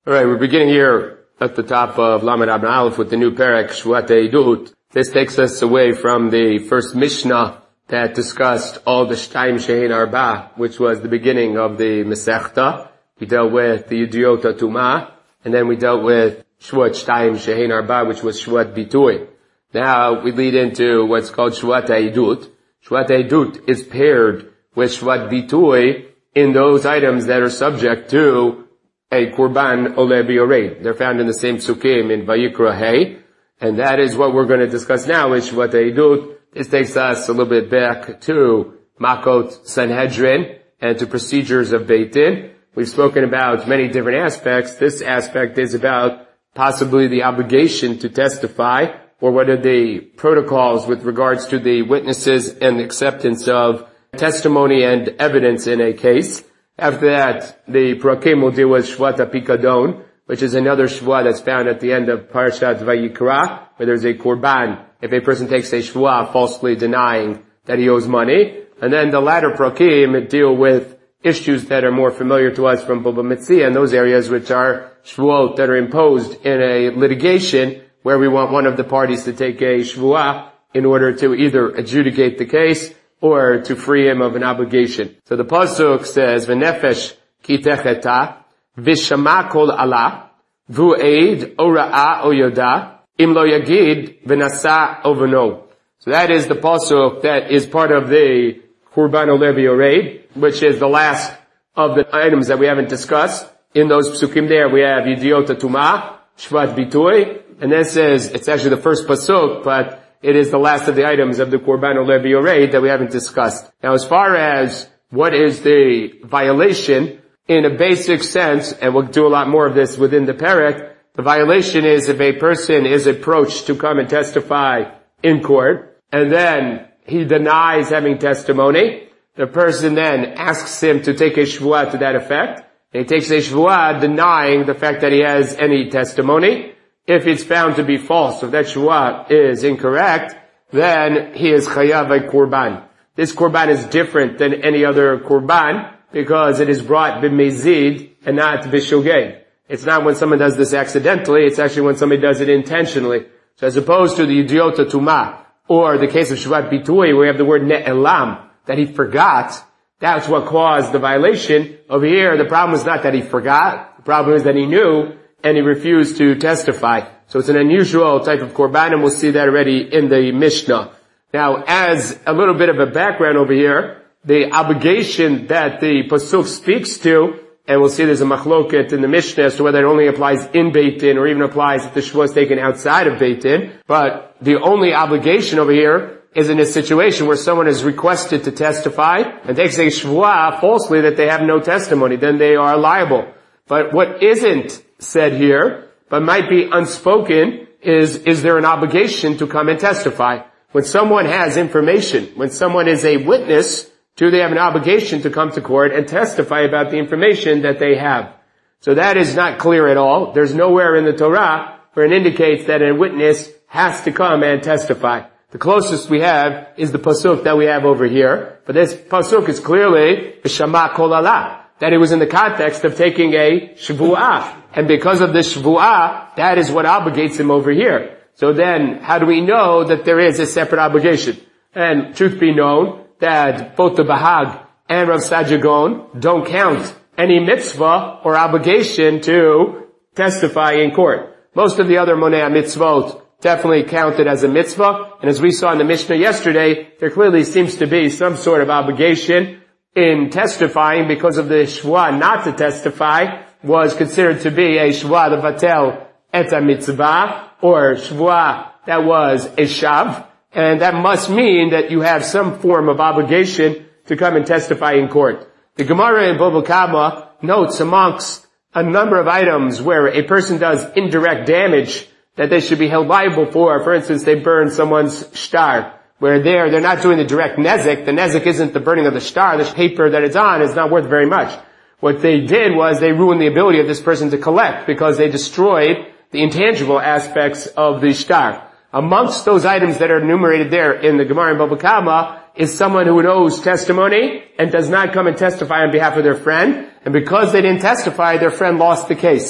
All right, we're beginning here at the top of Lamed Abn Aleph with the new Perek Shvuat Eidut. This takes us away from the first Mishnah that discussed all the Shtayim Shein Arba, which was the beginning of the Masechta. We dealt with the Yediot Tumah, and then we dealt with Shvuat Shtayim Shein Arba, which was Shvuat Bitui. Now we lead into what's called Shvuat Eidut. Shvuat Eidut is paired with Shvuat Bitui in those items that are subject to a Kurban Oleh B'Yored. They're found in the same Sukkim in Vayikra Hay, and that is what we're going to discuss now is Shvuat Eidut. This takes us a little bit back to Makot Sanhedrin and to procedures of Beit Din. We've spoken about many different aspects. This aspect is about possibly the obligation to testify, or what are the protocols with regards to the witnesses and the acceptance of testimony and evidence in a case. After that, the Prakim will deal with Shvuat HaPikadon, which is another Shvuah that's found at the end of Parashat Vayikra, where there's a Korban if a person takes a Shvuah falsely denying that he owes money. And then the latter Prakim deal with issues that are more familiar to us from Bava Metzia and those areas which are Shvuot that are imposed in a litigation where we want one of the parties to take a Shvuah in order to either adjudicate the case or to free him of an obligation. So the Pasuk says, V'nefesh ki techeta, v'shama kol Allah, v'u'eid o ra'a o yoda, im lo yagid v'nasa o v'no. So that is the Pasuk that is part of the Kurban Oleh B'Yored, which is the last of the items that we haven't discussed. In those Psukim there, we have Yediot Tumah, Shvuat Bitui, and then it says, it's actually the first Pasuk, but it is the last of the items of the Kurban Oleh B'Yored that we haven't discussed. Now, as far as what is the violation, in a basic sense, and we'll do a lot more of this within the Perek, the violation is if a person is approached to come and testify in court, and then he denies having testimony, the person then asks him to take a Shvuah to that effect, and he takes a Shvuah denying the fact that he has any testimony. If it's found to be false, if that Shvuah is incorrect, then he is chayav a Kurban. This Kurban is different than any other Kurban because it is brought b'mezid and not b'shogeg. It's not when someone does this accidentally, it's actually when somebody does it intentionally. So as opposed to the Yediot Tumah, or the case of Shvuat Bitui, where we have the word ne'elam, that he forgot, that's what caused the violation. Over here, the problem is not that he forgot, the problem is that he knew, and he refused to testify. So it's an unusual type of Korban, and we'll see that already in the Mishnah. Now, as a little bit of a background over here, the obligation that the Pasuk speaks to, and we'll see there's a machloket in the Mishnah as to whether it only applies in Beit Din or even applies if the Shvuah is taken outside of Beit Din. But the only obligation over here is in a situation where someone is requested to testify and takes a Shvuah falsely that they have no testimony, then they are liable. But what isn't said here, but might be unspoken, is there an obligation to come and testify? When someone has information, when someone is a witness, do they have an obligation to come to court and testify about the information that they have? So that is not clear at all. There's nowhere in the Torah where it indicates that a witness has to come and testify. The closest we have is the Pasuk that we have over here. But this Pasuk is clearly V'shama kol Allah, that it was in the context of taking a Shvuah. And because of the Shvuah, that is what obligates him over here. So then, how do we know that there is a separate obligation? And truth be known, that both the Bahag and Rav Saadia Gaon don't count any mitzvah or obligation to testify in court. Most of the other Monei mitzvot definitely counted as a mitzvah. And as we saw in the Mishnah yesterday, there clearly seems to be some sort of obligation in testifying because of the Shvuah not to testify was considered to be a Shvuah levatel et mitzvah, or Shvuah that was a shav, and that must mean that you have some form of obligation to come and testify in court. The Gemara in Bava Kama notes amongst a number of items where a person does indirect damage that they should be held liable for. For instance, they burn someone's shtar, where they're not doing the direct nezek. The nezek isn't the burning of the shtar. The paper that it's on is not worth very much. What they did was they ruined the ability of this person to collect because they destroyed the intangible aspects of the shtar. Amongst those items that are enumerated there in the Gemara in Bava Kama is someone who owes testimony and does not come and testify on behalf of their friend. And because they didn't testify, their friend lost the case.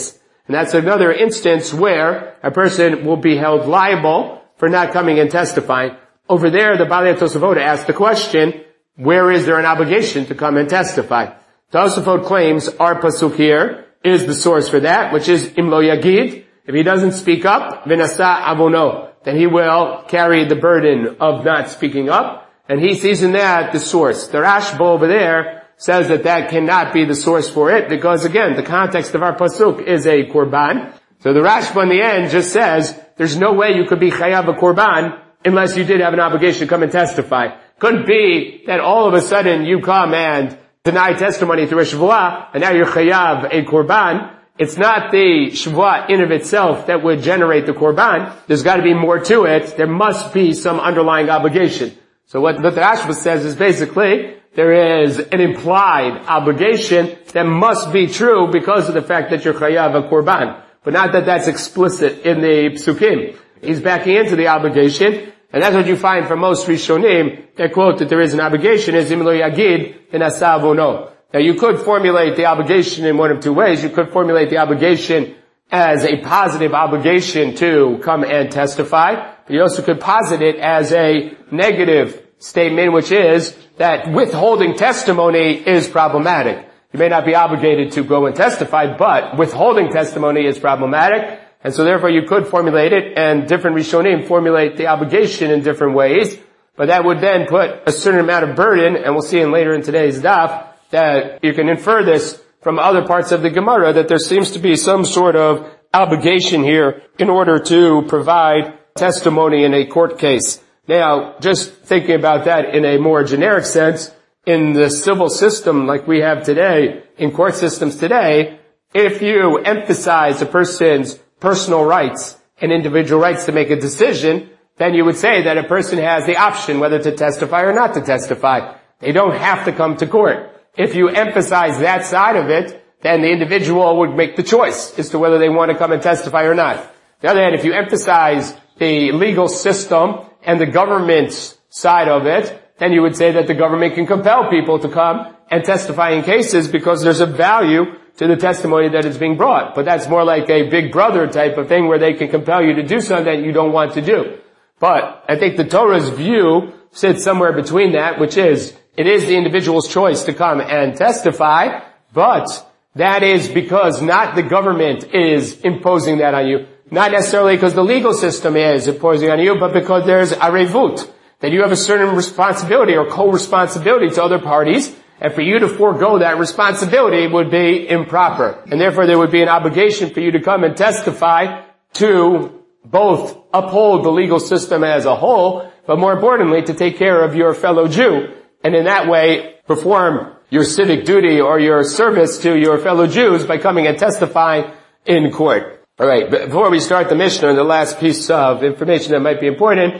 And that's another instance where a person will be held liable for not coming and testifying. Over there, the Balei Tosafot asked the question, where is there an obligation to come and testify? Tosafot claims our pasuk here is the source for that, which is Im lo yagid. If he doesn't speak up, v'nasa avono, then he will carry the burden of not speaking up, and he sees in that the source. The Rashba over there says that that cannot be the source for it, because again, the context of our pasuk is a korban. So the Rashba in the end just says, there's no way you could be chayav a korban unless you did have an obligation to come and testify. Couldn't be that all of a sudden you come and deny testimony through a shvuah, and now you're chayav a korban. It's not the shvuah in of itself that would generate the korban. There's got to be more to it. There must be some underlying obligation. So what the Rashba says is basically, there is an implied obligation that must be true because of the fact that you're chayav a korban. But not that that's explicit in the psukim. He's backing into the obligation, and that's what you find from most Rishonim. Their quote that there is an obligation is Im lo yagid v'nasa avono. Now you could formulate the obligation in one of two ways. You could formulate the obligation as a positive obligation to come and testify, but you also could posit it as a negative statement, which is that withholding testimony is problematic. You may not be obligated to go and testify, but withholding testimony is problematic, and so therefore you could formulate it, and different Rishonim formulate the obligation in different ways, but that would then put a certain amount of burden, and we'll see later in today's daf, that you can infer this from other parts of the Gemara, that there seems to be some sort of obligation here in order to provide testimony in a court case. Now, just thinking about that in a more generic sense, in the civil system like we have today, in court systems today, if you emphasize a person's personal rights and individual rights to make a decision, then you would say that a person has the option whether to testify or not to testify. They don't have to come to court. If you emphasize that side of it, then the individual would make the choice as to whether they want to come and testify or not. On the other hand, if you emphasize the legal system and the government's side of it, then you would say that the government can compel people to come and testify in cases because there's a value to the testimony that is being brought. But that's more like a big brother type of thing where they can compel you to do something that you don't want to do. But I think the Torah's view sits somewhere between that, which is, it is the individual's choice to come and testify, but that is because not the government is imposing that on you. Not necessarily because the legal system is imposing on you, but because there's arevut, that you have a certain responsibility or co-responsibility to other parties, and for you to forego that responsibility would be improper. And therefore there would be an obligation for you to come and testify to both uphold the legal system as a whole, but more importantly, to take care of your fellow Jew, and in that way perform your civic duty or your service to your fellow Jews by coming and testifying in court. Alright, before we start the Mishnah, the last piece of information that might be important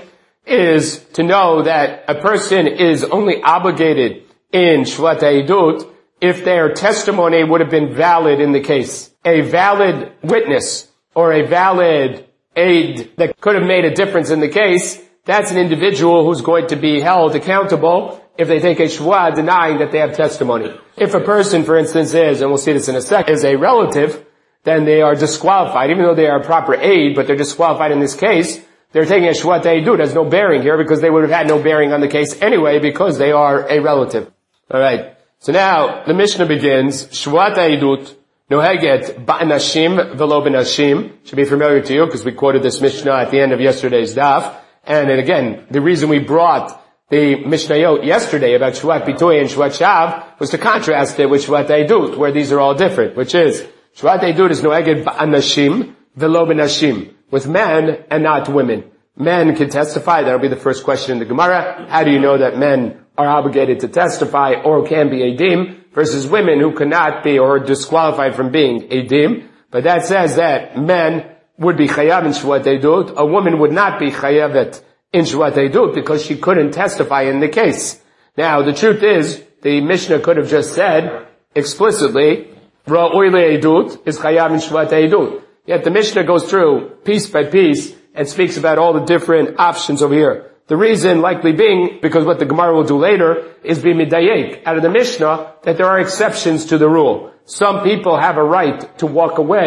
is to know that a person is only obligated in Shvat Ha'idut if their testimony would have been valid in the case. A valid witness or a valid aid that could have made a difference in the case, that's an individual who's going to be held accountable if they take a shvuah denying that they have testimony. If a person, for instance, is, and we'll see this in a second, is a relative, then they are disqualified, even though they are a proper aid, but they're disqualified in this case. They're taking a shvuat ha'idut. It has no bearing here because they would have had no bearing on the case anyway because they are a relative. Alright. So now, the Mishnah begins, shvuat ha'idut noheget ba'anashim velo b'nashim. Should be familiar to you because we quoted this Mishnah at the end of yesterday's daf. And then again, the reason we brought the Mishnayot yesterday about Shvuat Bitoy and Shvuat Shav was to contrast it with Shvuat Ha'idut, where these are all different, which is, Shvuat Ha'idut is noeged ba'anashim velo b'nashim, with men and not women. Men can testify, that'll be the first question in the Gemara. How do you know that men are obligated to testify or can be edim, versus women who cannot be or are disqualified from being edim? But that says that men would be chayav in Shvuat Ha'idut, a woman would not be chayavet in Shvuat Ha'idut because she couldn't testify in the case. Now, the truth is, the Mishnah could have just said explicitly, Ra'oi le'edut is chayav in Shvuat Ha'idut. Yet the Mishnah goes through piece by piece and speaks about all the different options over here. The reason likely being, because what the Gemara will do later, is be midayek out of the Mishnah that there are exceptions to the rule. Some people have a right to walk away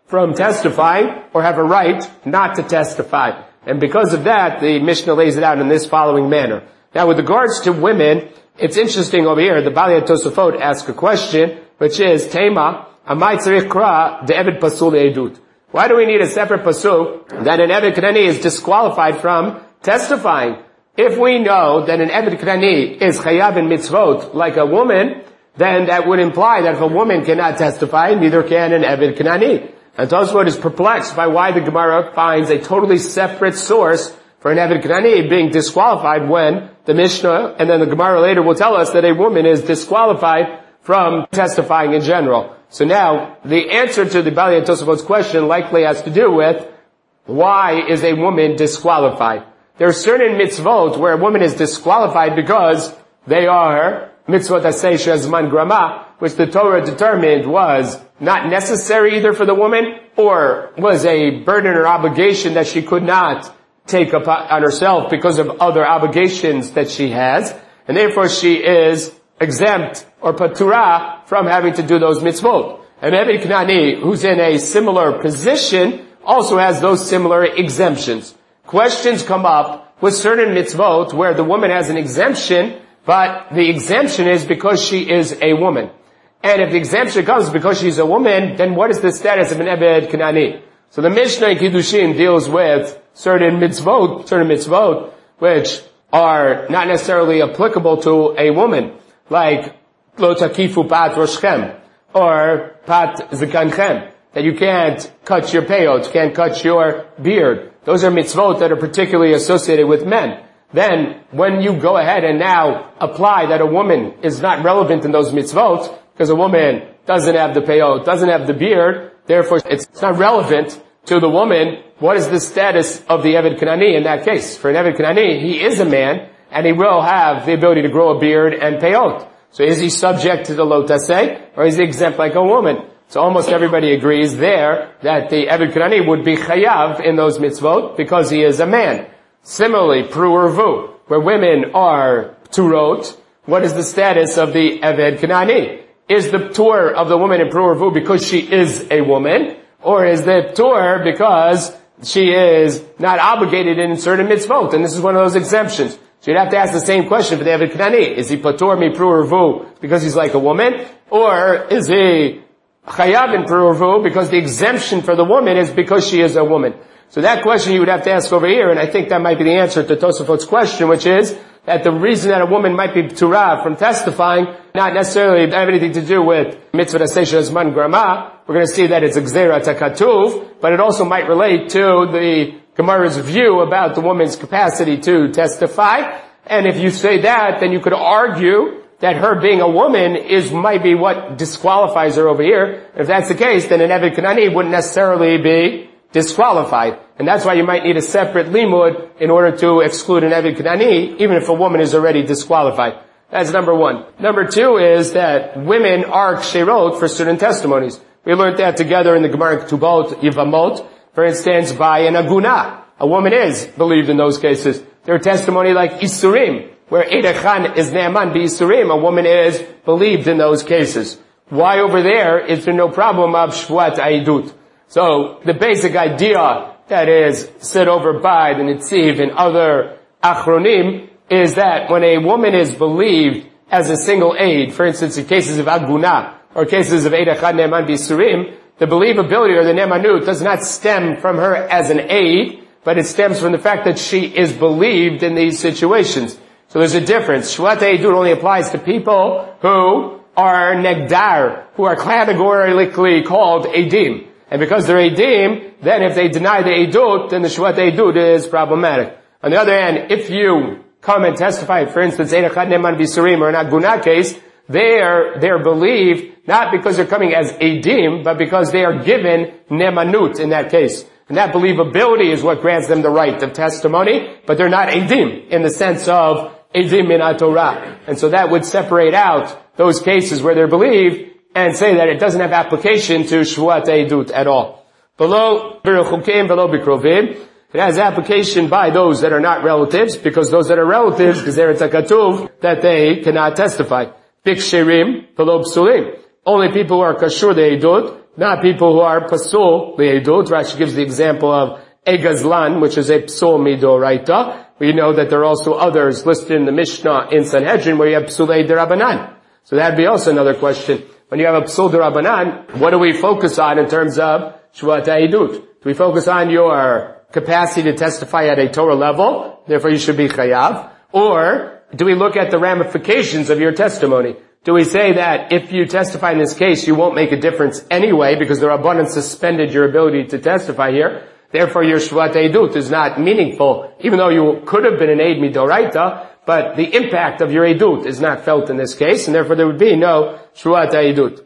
from testifying or have a right not to testify. And because of that, the Mishnah lays it out in this following manner. Now, with regards to women, it's interesting over here, the Balei Tosafot asks a question, which is, Tema, Amai tzarich kra de'eved pasul le'edut. Why do we need a separate pasuk that an Eved Knani is disqualified from testifying? If we know that an Eved Knani is chayav in mitzvot like a woman, then that would imply that if a woman cannot testify, neither can an Eved Knani. And Tosafot is perplexed by why the Gemara finds a totally separate source for an Eved Knani being disqualified when the Mishnah and then the Gemara later will tell us that a woman is disqualified from testifying in general. So now, the answer to the Balei Tosafot's question likely has to do with why is a woman disqualified? There are certain mitzvot where a woman is disqualified because they are mitzvot asay shezman grama, which the Torah determined was not necessary either for the woman or was a burden or obligation that she could not take upon herself because of other obligations that she has, and therefore she is exempt or patura from having to do those mitzvot. And Eved Knani, who's in a similar position, also has those similar exemptions. Questions come up with certain mitzvot where the woman has an exemption, but the exemption is because she is a woman. And if the exemption comes because she's a woman, then what is the status of an Eved Knani? So the Mishnah in Kiddushin deals with certain mitzvot, which are not necessarily applicable to a woman, like lo takifu pat roshchem, or pat zikanchem, that you can't cut your peyot, can't cut your beard. Those are mitzvot that are particularly associated with men. Then, when you go ahead and now apply that a woman is not relevant in those mitzvot, because a woman doesn't have the peyot, doesn't have the beard, therefore it's not relevant to the woman, what is the status of the Eved Knani in that case? For an Eved Knani, he is a man, and he will have the ability to grow a beard and peyot. So is he subject to the lo taseh, or is he exempt like a woman? So almost everybody agrees there that the Eved Knani would be chayav in those mitzvot because he is a man. Similarly, pru or vu, where women are turot, what is the status of the Eved Knani? Is the ptur of the woman in pru or vu because she is a woman? Or is the ptur because she is not obligated in certain mitzvot? And this is one of those exemptions. So you'd have to ask the same question for the Eved Knani. Is he patur mi pru or vu because he's like a woman? Or is he chayav in pru or vu because the exemption for the woman is because she is a woman? So that question you would have to ask over here, and I think that might be the answer to Tosafot's question, which is that the reason that a woman might be pturah from testifying, not necessarily have anything to do with mitzvah aseh zman grama. We're going to see that it's gzeira takatuv, but it also might relate to the Gemara's view about the woman's capacity to testify. And if you say that, then you could argue that her being a woman might be what disqualifies her over here. If that's the case, then an Eved Knani wouldn't necessarily be disqualified. And that's why you might need a separate limud in order to exclude an Eved Knani, even if a woman is already disqualified. That's number one. Number two is that women are ksherot for certain testimonies. We learned that together in the Gemara Ketubot, Yivamot, for instance, by an aguna. A woman is believed in those cases. There are testimony like Isurim, where Eidachan is Ne'aman bi Isurim. A woman is believed in those cases. Why over there is there no problem of Shvuat Aidut? So the basic idea that is said over by the Nitziv and other Achronim is that when a woman is believed as a single aid, for instance in cases of Aguna or cases of Eid Echad Ne'eman B'Yisurim, the believability or the Ne'emanut does not stem from her as an aid, but it stems from the fact that she is believed in these situations. So there's a difference. Shvuat Eidut only applies to people who are Negdar, who are categorically called Eidim. And because they're Eidim, then if they deny the Eidut, then the Shvuat Eidut is problematic. On the other hand, if you come and testify, for instance, Eid Echad Ne'eman B'Yisurim or an Aguna case, they're believed not because they're coming as Eidim, but because they are given Ne'emanut in that case. And that believability is what grants them the right of testimony, but they're not Eidim in the sense of Eidim min HaTorah. And so that would separate out those cases where they're believed and say that it doesn't have application to Shvuat Eidut at all. Below B'Rechukim, below B'Krovim, it has application by those that are not relatives, because those that are relatives, Gzeira Takatuv, that they cannot testify. Biksherim, below Psulim. Only people who are Kashur the Eidut, not people who are pasul li'edut. Rashi gives the example of a gazlan, which is a psul midoraita. We know that there are also others listed in the Mishnah in Sanhedrin where you have psulei derabanan. So that'd be also another question. When you have a psul derabanan, what do we focus on in terms of shvuat ha'edut? Do we focus on your capacity to testify at a Torah level, therefore you should be chayav? Or do we look at the ramifications of your testimony? Do we say that if you testify in this case, you won't make a difference anyway because the Rabbanan suspended your ability to testify here? Therefore, your shvuat ha'edut is not meaningful, even though you could have been an eid midoraita, but the impact of your edut is not felt in this case, and therefore there would be no shvuat ha'edut.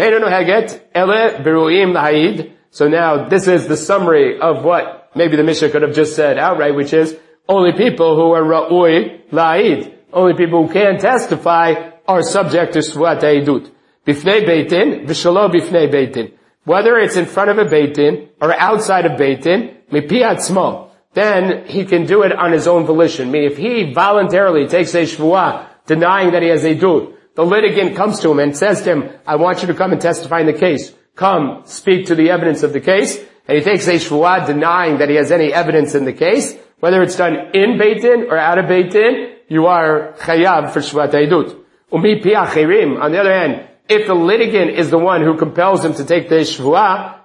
So now this is the summary of what maybe the Mishnah could have just said outright, which is only people who are ra'ui la'id, only people who can testify are subject to shvuat ha'edut. Bifnei beitin, v'shalo bifnei beitin. Whether it's in front of a Beit Din or outside of Beit Din, mipi atzmo, then he can do it on his own volition. Meaning if he voluntarily takes a shvuah denying that he has a edut, the litigant comes to him and says to him, I want you to come and testify in the case. Come, speak to the evidence of the case. And he takes a shvuah denying that he has any evidence in the case. Whether it's done in Beit Din or out of Beit Din, you are chayav for shvuat ha'edut. Umi pi achirim, on the other hand, if the litigant is the one who compels him to take the shvuah,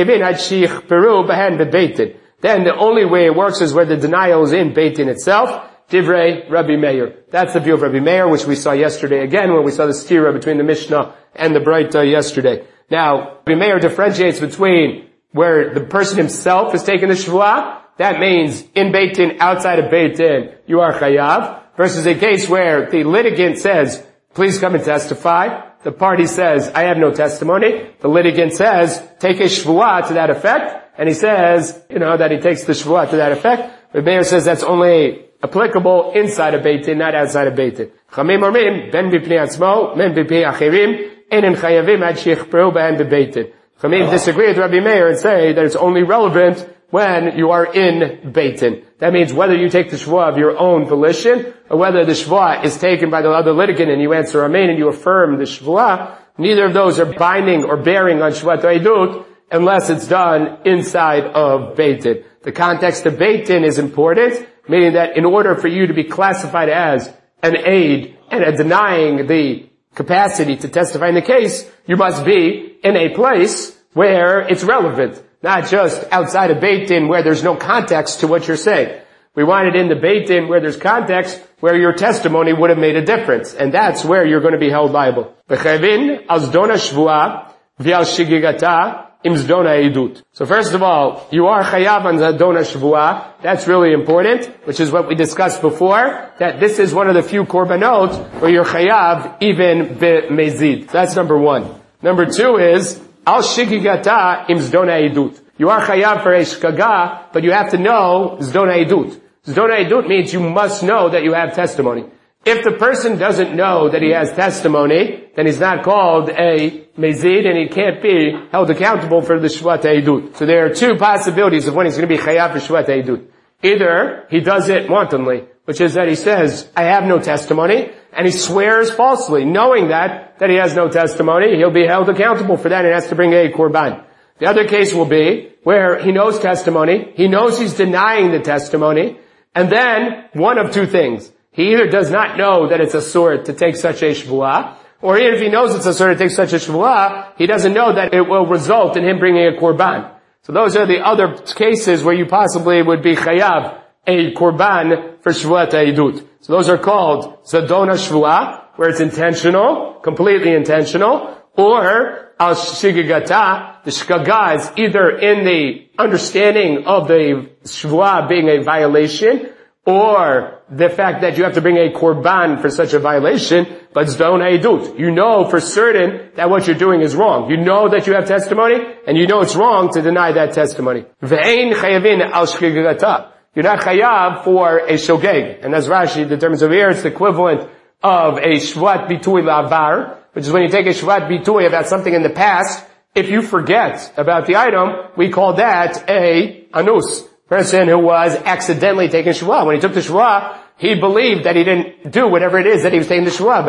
then the only way it works is where the denial is in Beit Din itself. Divrei Rabbi Meir. That's the view of Rabbi Meir, which we saw yesterday again when we saw the stira between the Mishnah and the Braita yesterday. Now, Rabbi Meir differentiates between where the person himself is taking the shvuah, that means in Beit Din, outside of Beit Din, you are chayav, versus a case where the litigant says, please come and testify. The party says, I have no testimony. The litigant says, take a shvuah to that effect. And he says, that he takes the shvuah to that effect. Rabbi Meir says that's only applicable inside of Beit Din, not outside of Beit Din. Chamim omrim, ben b'pnei atzmo, men b'pnei achirim, einin chayavim ad sheichperu b'hem b'Beit Din. Chamim disagree with Rabbi Meir and say that it's only relevant when you are in Beit Din. That means whether you take the shvuah of your own volition, or whether the shvuah is taken by the other litigant and you answer amen and you affirm the shvuah, neither of those are binding or bearing on shvuat ha'edut unless it's done inside of Beit Din. The context of Beit Din is important, meaning that in order for you to be classified as an aid and denying the capacity to testify in the case, you must be in a place where it's relevant. Not just outside of Beit Din where there's no context to what you're saying. We want it in the Beit Din where there's context, where your testimony would have made a difference. And that's where you're going to be held liable. So first of all, you are chayav on zadona shvuah. That's really important, which is what we discussed before, that this is one of the few korbanot where you're chayav even b'mezid. That's number one. Number two is, al shigigata im zdona edut. You are chayav for a shkaga, but you have to know zdona edut. Zdona edut means you must know that you have testimony. If the person doesn't know that he has testimony, then he's not called a mezid and he can't be held accountable for the shvuat ha'edut. So there are two possibilities of when he's going to be chayav for shvuat ha'edut. Either he does it wantonly, which is that he says, I have no testimony, and he swears falsely, knowing that he has no testimony, he'll be held accountable for that and has to bring a korban. The other case will be where he knows testimony, he knows he's denying the testimony, and then one of two things. He either does not know that it's asur to take such a shvuah, or even if he knows it's asur to take such a shvuah, he doesn't know that it will result in him bringing a korban. So those are the other cases where you possibly would be chayav a korban for shvuat ha'edut. So those are called zadona shvuah, where it's intentional, completely intentional, or al shigigata, the shkaga is either in the understanding of the shvuah being a violation, or the fact that you have to bring a korban for such a violation, but zdona edut. You know for certain that what you're doing is wrong. You know that you have testimony, and you know it's wrong to deny that testimony. Ve'ein chayavin al shigigata. You're not chayav for a shogeg. And as Rashi determines over here, it's the equivalent of a shvat bitui lavar, which is when you take a shvat bitui about something in the past. If you forget about the item, we call that a anus. Person who was accidentally taking shvuah. When he took the shvuah, he believed that he didn't do whatever it is that he was taking the shvuah about.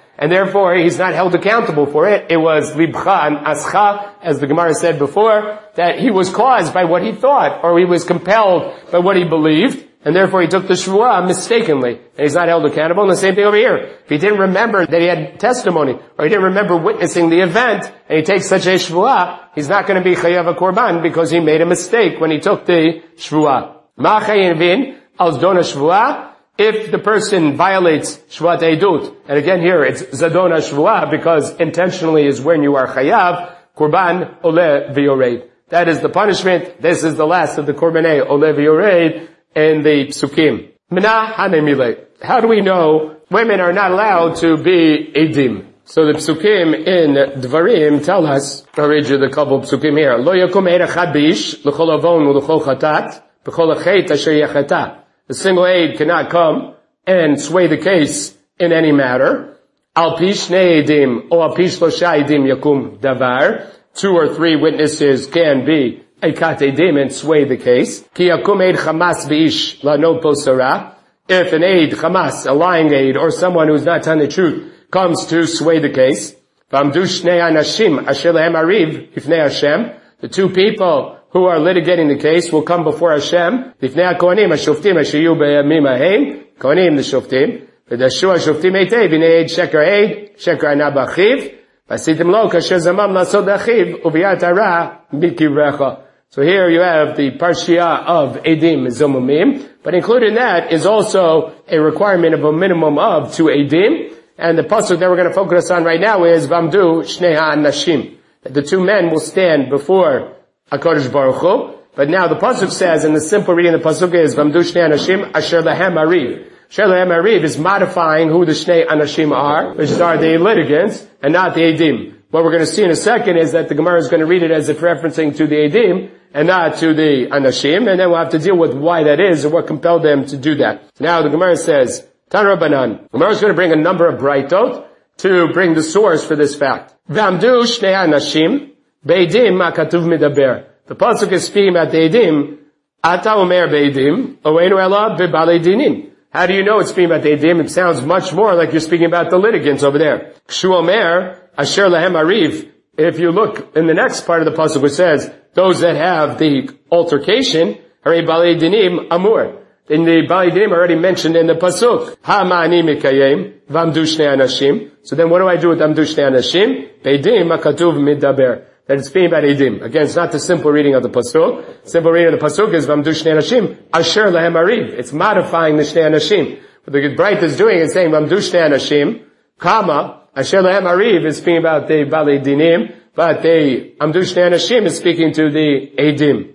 and therefore he's not held accountable for it. It was libcha and ascha, as the Gemara said before, that he was caused by what he thought, or he was compelled by what he believed, and therefore he took the shvuah mistakenly, and he's not held accountable. And the same thing over here. If he didn't remember that he had testimony, or he didn't remember witnessing the event, and he takes such a shvuah, he's not going to be chayav a korban because he made a mistake when he took the shvuah. Ma chayevin al zdona shvuah. If the person violates shvuat edut, and again here it's zadona shvuah because intentionally is when you are chayav, korban ole v'yored. That is the punishment. This is the last of the korbanei ole v'yored in the psukim. Mina hanemile. How do we know women are not allowed to be edim? So the psukim in Dvarim tell us, I'll read you the couple psukim here. Lo yakum eid echad b'ish l'chol avon u'l'chol chatat b'chol achet asher yachata. The single aid cannot come and sway the case in any matter. Al pi shnei edim or al pi shlosha edim yakum davar. 2 or 3 witnesses can be a kat edim and sway the case. Ki yakum eid chamas b'ish la'not posara. If an aid, chamas, a lying aid, or someone who's not telling the truth, comes to sway the case, v'amdu shnei anashim asher lehem ariv ifnei Hashem. The 2 people who are litigating the case will come before Hashem. Lifnei HaKohanim, HaShoftim, Asher Yu B'yamim Hahem, Kohanim, the Shoftim. V'dashu HaShoftim Eitei, V'nei Sheker Ana B'achiv, V'asitim Lo, Kasher Zamam Lasod Achiv, U'v'yat Hara Mikirecha. So here you have the Parshiah of Edim Zomumim, but included in that is also a requirement of a minimum of 2 Edim, and the pasuk that we're going to focus on right now is V'amdu Shnei HaNashim, that the 2 men will stand before HaKadosh Baruch Hu. But now the pasuk says, and the simple reading of the pasuk is, V'amdu Shnei Anashim Asher Lahem Ariv. Asher Lahem Ariv is modifying who the Shnei Anashim are, which are the litigants, and not the Edim. What we're going to see in a second is that the Gemara is going to read it as if referencing to the Edim, and not to the Anashim, and then we'll have to deal with why that is, or what compelled them to do that. Now the Gemara says, Tan Rabbanan. The Gemara is going to bring a number of braitot to bring the source for this fact. V'amdu Shnei Anashim Beidim makatuv midaber. The pasuk is speaking about the edim. Ata omer beidim, oenu ela bebalei dinim. How do you know it's speaking about the edim? It sounds much more like you're speaking about the litigants over there. Kshu omer asher lahem ariv. If you look in the next part of the pasuk, it says those that have the altercation, hare balei dinim amur. In the balei dinim already mentioned in the pasuk. Ha ma'ani mikayim v'amdu shnei anashim. So then what do I do with amdu shnei anashim? Beidim makatuv midaber. That it's speaking about Edim. Again, it's not the simple reading of the pasuk. Simple reading of the pasuk is V'amdu Shnei Anashim Asher Lahem Ariv. It's modifying the Shnei Anashim. What the Bright is doing is saying V'amdu Shnei Anashim, comma, Asher Lahem Ariv is speaking about the Balei Dinim, but the Amdu Shnei Anashim is speaking to the Edim.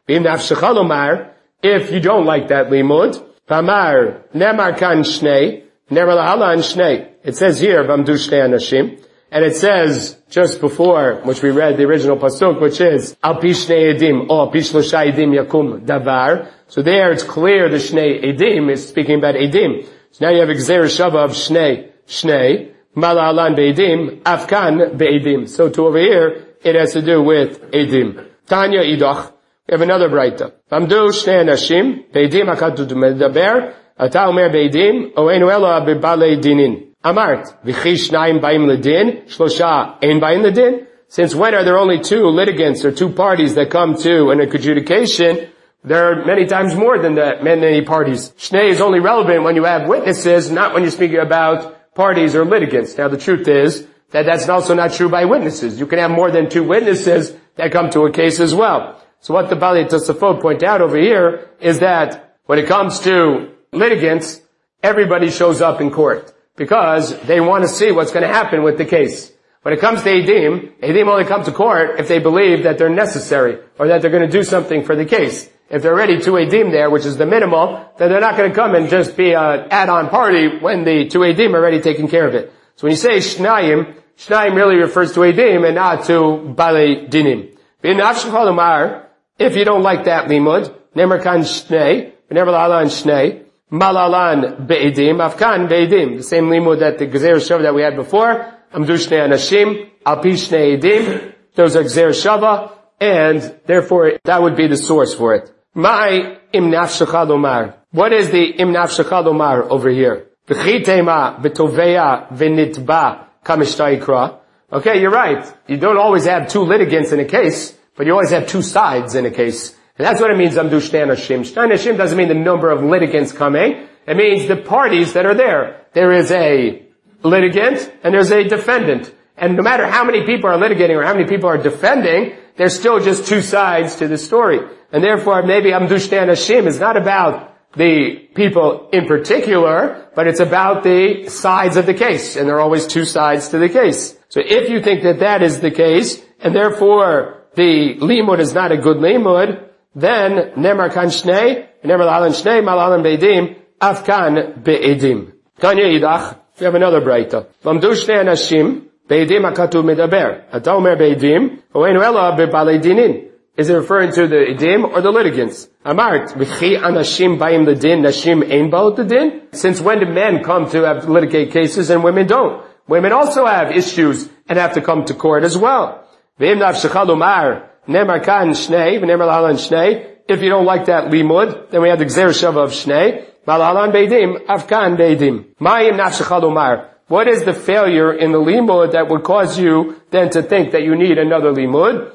If you don't like that limud, Pamar Nemar Kan Shnei, Nemar Lahalan Shnei. It says here V'amdu Shnei Anashim. And it says, just before, which we read the original pasuk, which is, Al pi shnei edim, or Al pi shlosha edim yakum davar. So there it's clear the shnei edim is speaking about edim. So now you have Gzeir Shava of shnei, mala alan be'edim, afkan be'edim. So to over here, it has to do with edim. Tanya idach, we have another braita. V'amdu shnei anashim, be'edim akatu medaber, ata omer be'edim, oenu ela be'balei dinin. Amart, v'chi shnayim ba'im ledin, shlosha ein ba'im ledin. Since when are there only 2 litigants or 2 parties that come to an adjudication? There are many times more than that, many parties. Shnei is only relevant when you have witnesses, not when you're speaking about parties or litigants. Now the truth is that that's also not true by witnesses. You can have more than 2 witnesses that come to a case as well. So what the Balei Tosafot point out over here is that when it comes to litigants, everybody shows up in court, because they want to see what's going to happen with the case. When it comes to Edim only come to court if they believe that they're necessary, or that they're going to do something for the case. If they're already 2 Edim there, which is the minimal, then they're not going to come and just be an add-on party when the 2 Edim are already taking care of it. So when you say Shnayim really refers to Edim and not to Balei Dinim. If you don't like that limud, Nemer Kan Shnei, Nemer Lalan Shnei, Malalan be'edim, afkan be'edim. The same limud that the Gzeir Shava that we had before. Amdu shnei anashim, al pi shnei edim. Those are Gzeir Shava, and therefore that would be the source for it. My im nafshecha lomar. What is the im nafshecha lomar over here? V'chi tema v'toveya v'nitba kamishtaikra. Okay, you're right. You don't always have two litigants in a case, but you always have two sides in a case. And that's what it means, amdu shnei anashim. Shnei anashim doesn't mean the number of litigants coming. It means the parties that are there. There is a litigant and there's a defendant. And no matter how many people are litigating or how many people are defending, there's still just two sides to the story. And therefore, maybe amdu shnei anashim is not about the people in particular, but it's about the sides of the case. And there are always two sides to the case. So if you think that that is the case, and therefore the limud is not a good limud, then nemar kan shnei, nemar lahalan shnei, malahalan beidim, afkan be'edim. Tanya idach, we have another braita. Lamdu shnei anashim, beidim hakatuv medaber. Ata omer beidim, ho'enu ela bebalei dinin. Is it referring to the edim or the litigants? Amart, v'chi anashim ba'im l'din, nashim ein ba'ot l'din? Since when do men come to have litigate cases and women don't? Women also have issues and have to come to court as well. V'im nafshecha lomar, nemar kan shnei, v'nemar lahalan shnei. If you don't like that limud, then we have the gzer shava of shnei. Malahalan beidim, afkan beidim. Ma'im nafshecha lomar. What is the failure in the limud that would cause you then to think that you need another limud?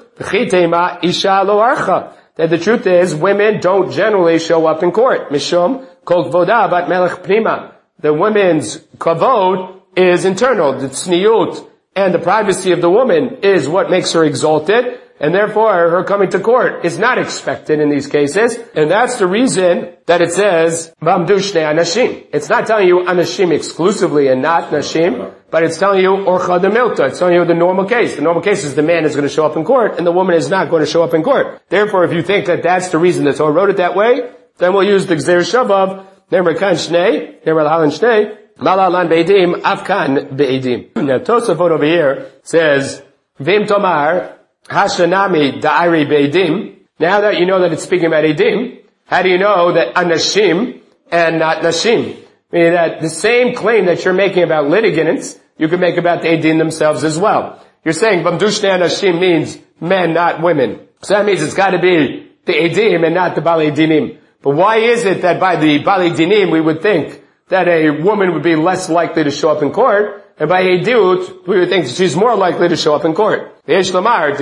That the truth is, women don't generally show up in court. Mishum kol kvoda bat melech prima. The women's kavod is internal. The tzniut and the privacy of the woman is what makes her exalted, and therefore her coming to court is not expected in these cases. And that's the reason that it says v'amdu shnei anashim. It's not telling you anashim exclusively and not nashim, but it's telling you orcha de milta. It's telling you the normal case. The normal case is the man is going to show up in court and the woman is not going to show up in court. Therefore, if you think that that's the reason the Torah wrote it that way, then we'll use the gzer shavav, nemar kan shnei, nemar lahalan shnei, malahalan beidim, afkan beidim. Now Tosafot over here says, vim tomar, hashanami da'ari beidim. Now that you know that it's speaking about edim, how do you know that anashim and not nashim? Meaning that the same claim that you're making about litigants, you can make about the edim themselves as well. You're saying v'amdu shnei anashim means men, not women. So that means it's got to be the edim and not the balei dinim. But why is it that by the balei dinim we would think that a woman would be less likely to show up in court, and by edut we would think she's more likely to show up in court? Because by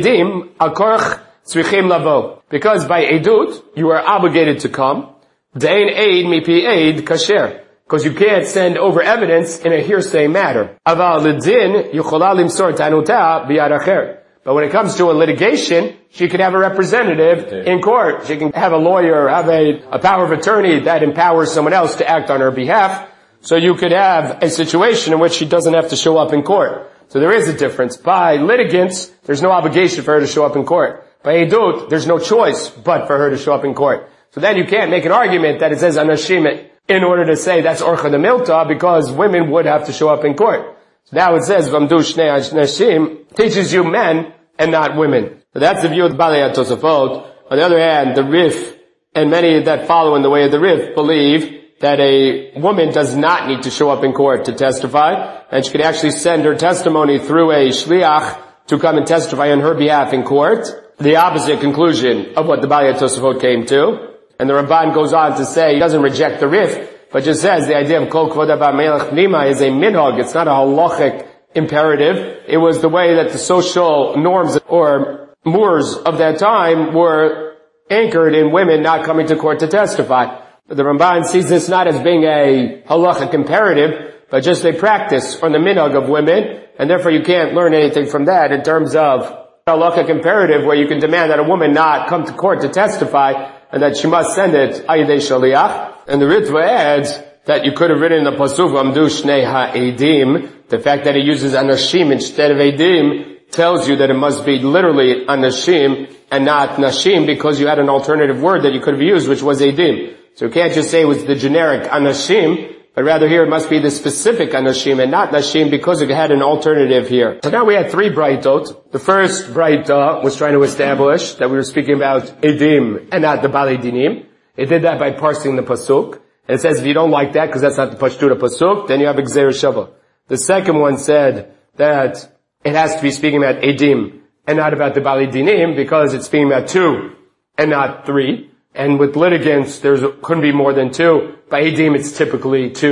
edut you are obligated to come. Dein aid mipi aid kasher. Because you can't send over evidence in a hearsay matter. Aval l'din yuchola limsor tanuta biyad acher. But when it comes to a litigation, she can have a representative in court. She can have a lawyer, have a power of attorney that empowers someone else to act on her behalf. So you could have a situation in which she doesn't have to show up in court. So there is a difference. By litigants, there's no obligation for her to show up in court. By edut, there's no choice but for her to show up in court. So then you can't make an argument that it says anashim in order to say that's orcha de milta, because women would have to show up in court. So now it says v'amdu shnei anashim teaches you men and not women. So that's the view of the Balei Tosafot. On the other hand, the Rif and many that follow in the way of the Rif believe that a woman does not need to show up in court to testify, and she could actually send her testimony through a shliach to come and testify on her behalf in court. The opposite conclusion of what the Balei Tosafot came to. And the Ramban goes on to say, he doesn't reject the Rif, but just says the idea of kol kvoda ba'melech pnima is a minhag. It's not a halachic imperative. It was the way that the social norms or mores of that time were anchored in women not coming to court to testify. But the Ramban sees this not as being a halachic imperative, but just a practice or the minhag of women, and therefore you can't learn anything from that in terms of halachic imperative where you can demand that a woman not come to court to testify and that she must send it ayidei shaliach. And the Ritva adds that you could have written in the pasuk amdu shnei ha'edim. The fact that he uses anashim instead of edim tells you that it must be literally anashim and not nashim, because you had an alternative word that you could have used, which was edim. So you can't just say it was the generic anashim, but rather here it must be the specific anashim and not nashim, because it had an alternative here. So now we had three braitot. The first braita was trying to establish that we were speaking about edim and not the balei dinim. It did that by parsing the pasuk. And it says if you don't like that, because that's not the pashtut of pasuk, then you have gzer shava. The second one said that it has to be speaking about edim and not about the balei dinim, because it's speaking about two and not three. And with litigants, couldn't be more than two. By edim, it's typically two.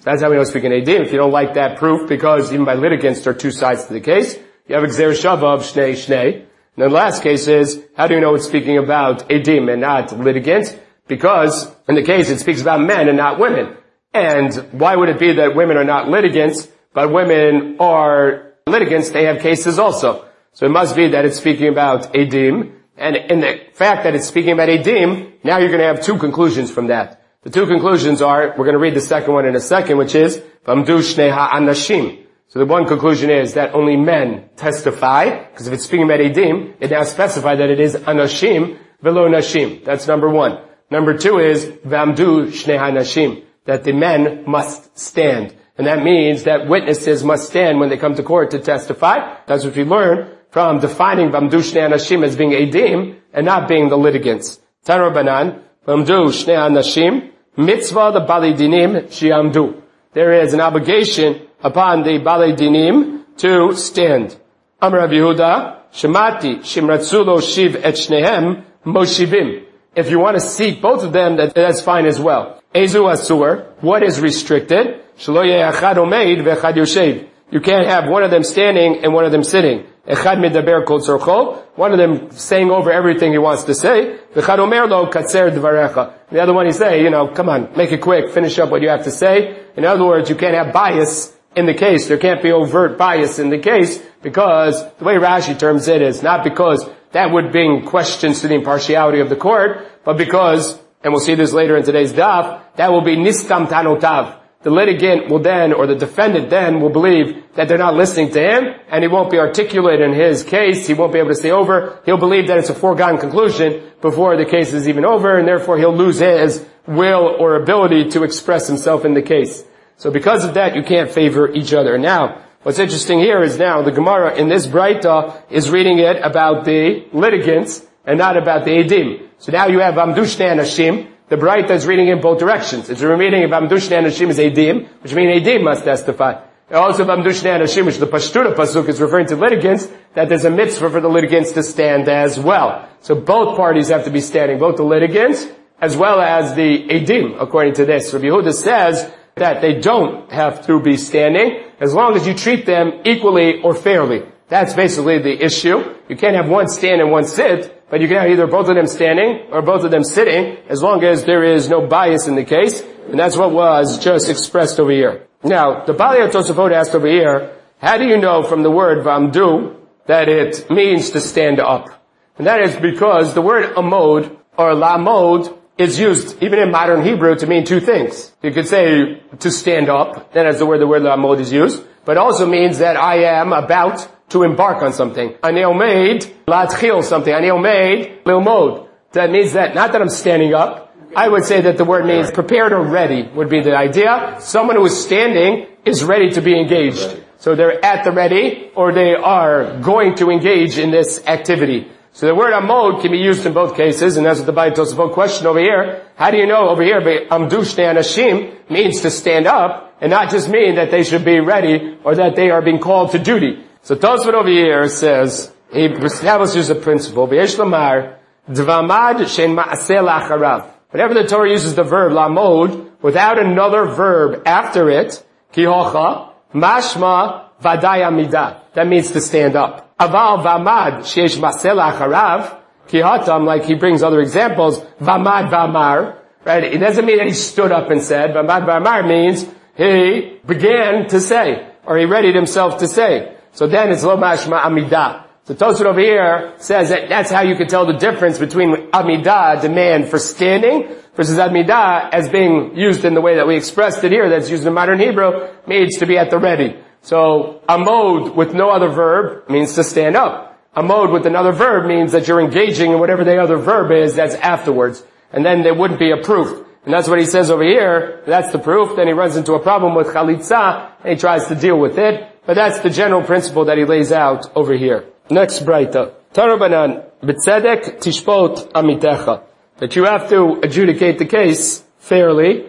That's how we know speaking edim. If you don't like that proof, because even by litigants there are two sides to the case, you have Gzer Shava of Shnei Shnei. And then the last case is, how do you know it's speaking about edim and not litigants? Because in the case it speaks about men and not women. And why would it be that women are not litigants, but women are litigants? They have cases also. So it must be that it's speaking about edim. And in the fact that it's speaking about edim, now you're going to have two conclusions from that. The two conclusions are, we're going to read the second one in a second, which is, Vamdu Shnei Ha'anashim. So the one conclusion is that only men testify, because if it's speaking about edim, it now specifies that it is anashim, velo nashim. That's number one. Number two is, Vamdu Shnei Ha'anashim, that the men must stand. And that means that witnesses must stand when they come to court to testify. That's what we learn from defining Vamdu Shnei Anashim as being edim and not being the litigants. Tanu Rabbanan, Vamdu Shnei Anashim, mitzvah the Balei Dinim shiamdu. There is an obligation upon the Balei Dinim to stand. Amar Rabbi Yehuda, Shemati Shimratzulo Shiv et Shnehem Moshivim. If you want to seek both of them, that's fine as well. Ezu Asur, what is restricted? Shelo yeh echad omeid ve'echad yoshev. You can't have one of them standing and one of them sitting. Echad medaber kol tzorcho, one of them saying over everything he wants to say. V'echad omer lo katzer dvarecha. The other one he say, come on, make it quick, finish up what you have to say. In other words, you can't have bias in the case. There can't be overt bias in the case, because the way Rashi terms it is not because that would bring questions to the impartiality of the court, but because, and we'll see this later in today's daf, that will be nistam tanotav. The litigant will then, or the defendant then, will believe that they're not listening to him, and he won't be articulate in his case. He won't be able to say over. He'll believe that it's a foregone conclusion before the case is even over, and therefore he'll lose his will or ability to express himself in the case. So because of that, you can't favor each other. Now, what's interesting here is now the Gemara in this Braita is reading it about the litigants and not about the edim. So now you have Vamdu Shnei Anashim. The Braita is reading in both directions. It's a reading of Vamdu Shnei Anashim is edim, which means edim must testify. Also Vamdu Shnei Anashim, which the Pashtura Pasuk is referring to litigants, that there's a mitzvah for the litigants to stand as well. So both parties have to be standing, both the litigants as well as the edim, according to this. Rabbi Yehuda says that they don't have to be standing as long as you treat them equally or fairly. That's basically the issue. You can't have one stand and one sit, but you can have either both of them standing or both of them sitting, as long as there is no bias in the case, and that's what was just expressed over here. Now, the Balei Tosafot asked over here, how do you know from the word Vamdu that it means to stand up? And that is because the word amod or lamod is used even in modern Hebrew to mean two things. You could say to stand up, that is the word lamod is used, but also means that I am about to embark on something. Ani omeid latchil something. Ani omeid lilmod. That means that, not that I'm standing up. I would say that the word means prepared or ready would be the idea. Someone who is standing is ready to be engaged. So they're at the ready, or they are going to engage in this activity. So the word amod can be used in both cases, and that's what the Balei Tosafot question over here. How do you know over here, amdu shnei anashim means to stand up, and not just mean that they should be ready, or that they are being called to duty. So Tosafot over here says, he establishes a principle, v'yesh lamar, dvamad shein ma'aseh la'acharav. Whenever the Torah uses the verb lamod, without another verb after it, kihocha, mashma, vaday amidah. That means to stand up. Aval vamad sheyesh ma'aseh la'acharav, kihatam, like he brings other examples, vamad vamar, right? It doesn't mean that he stood up and said. Vamad vamar means he began to say, or he readied himself to say. So then it's lo mashma amidah. So Tosafot over here says that that's how you can tell the difference between amidah, demand for standing, versus amidah as being used in the way that we expressed it here, that's used in modern Hebrew, means to be at the ready. So amod with no other verb means to stand up. Amod with another verb means that you're engaging in whatever the other verb is that's afterwards. And then there wouldn't be a proof. And that's what he says over here. That's the proof. Then he runs into a problem with chalitza, and he tries to deal with it. But that's the general principle that he lays out over here. Next Braita. Tarabanan, b'tzedek tishpot amitecha. That you have to adjudicate the case fairly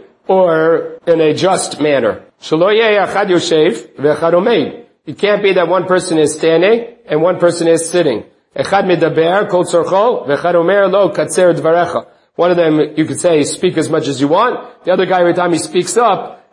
or in a just manner. Shelo yeh echad yoshev ve'echad omeid. It can't be that one person is standing and one person is sitting. Echad medaber kol tzorcho ve'echad omer lo katzer dvarecha. One of them, you could say, speak as much as you want. The other guy, every time he speaks up,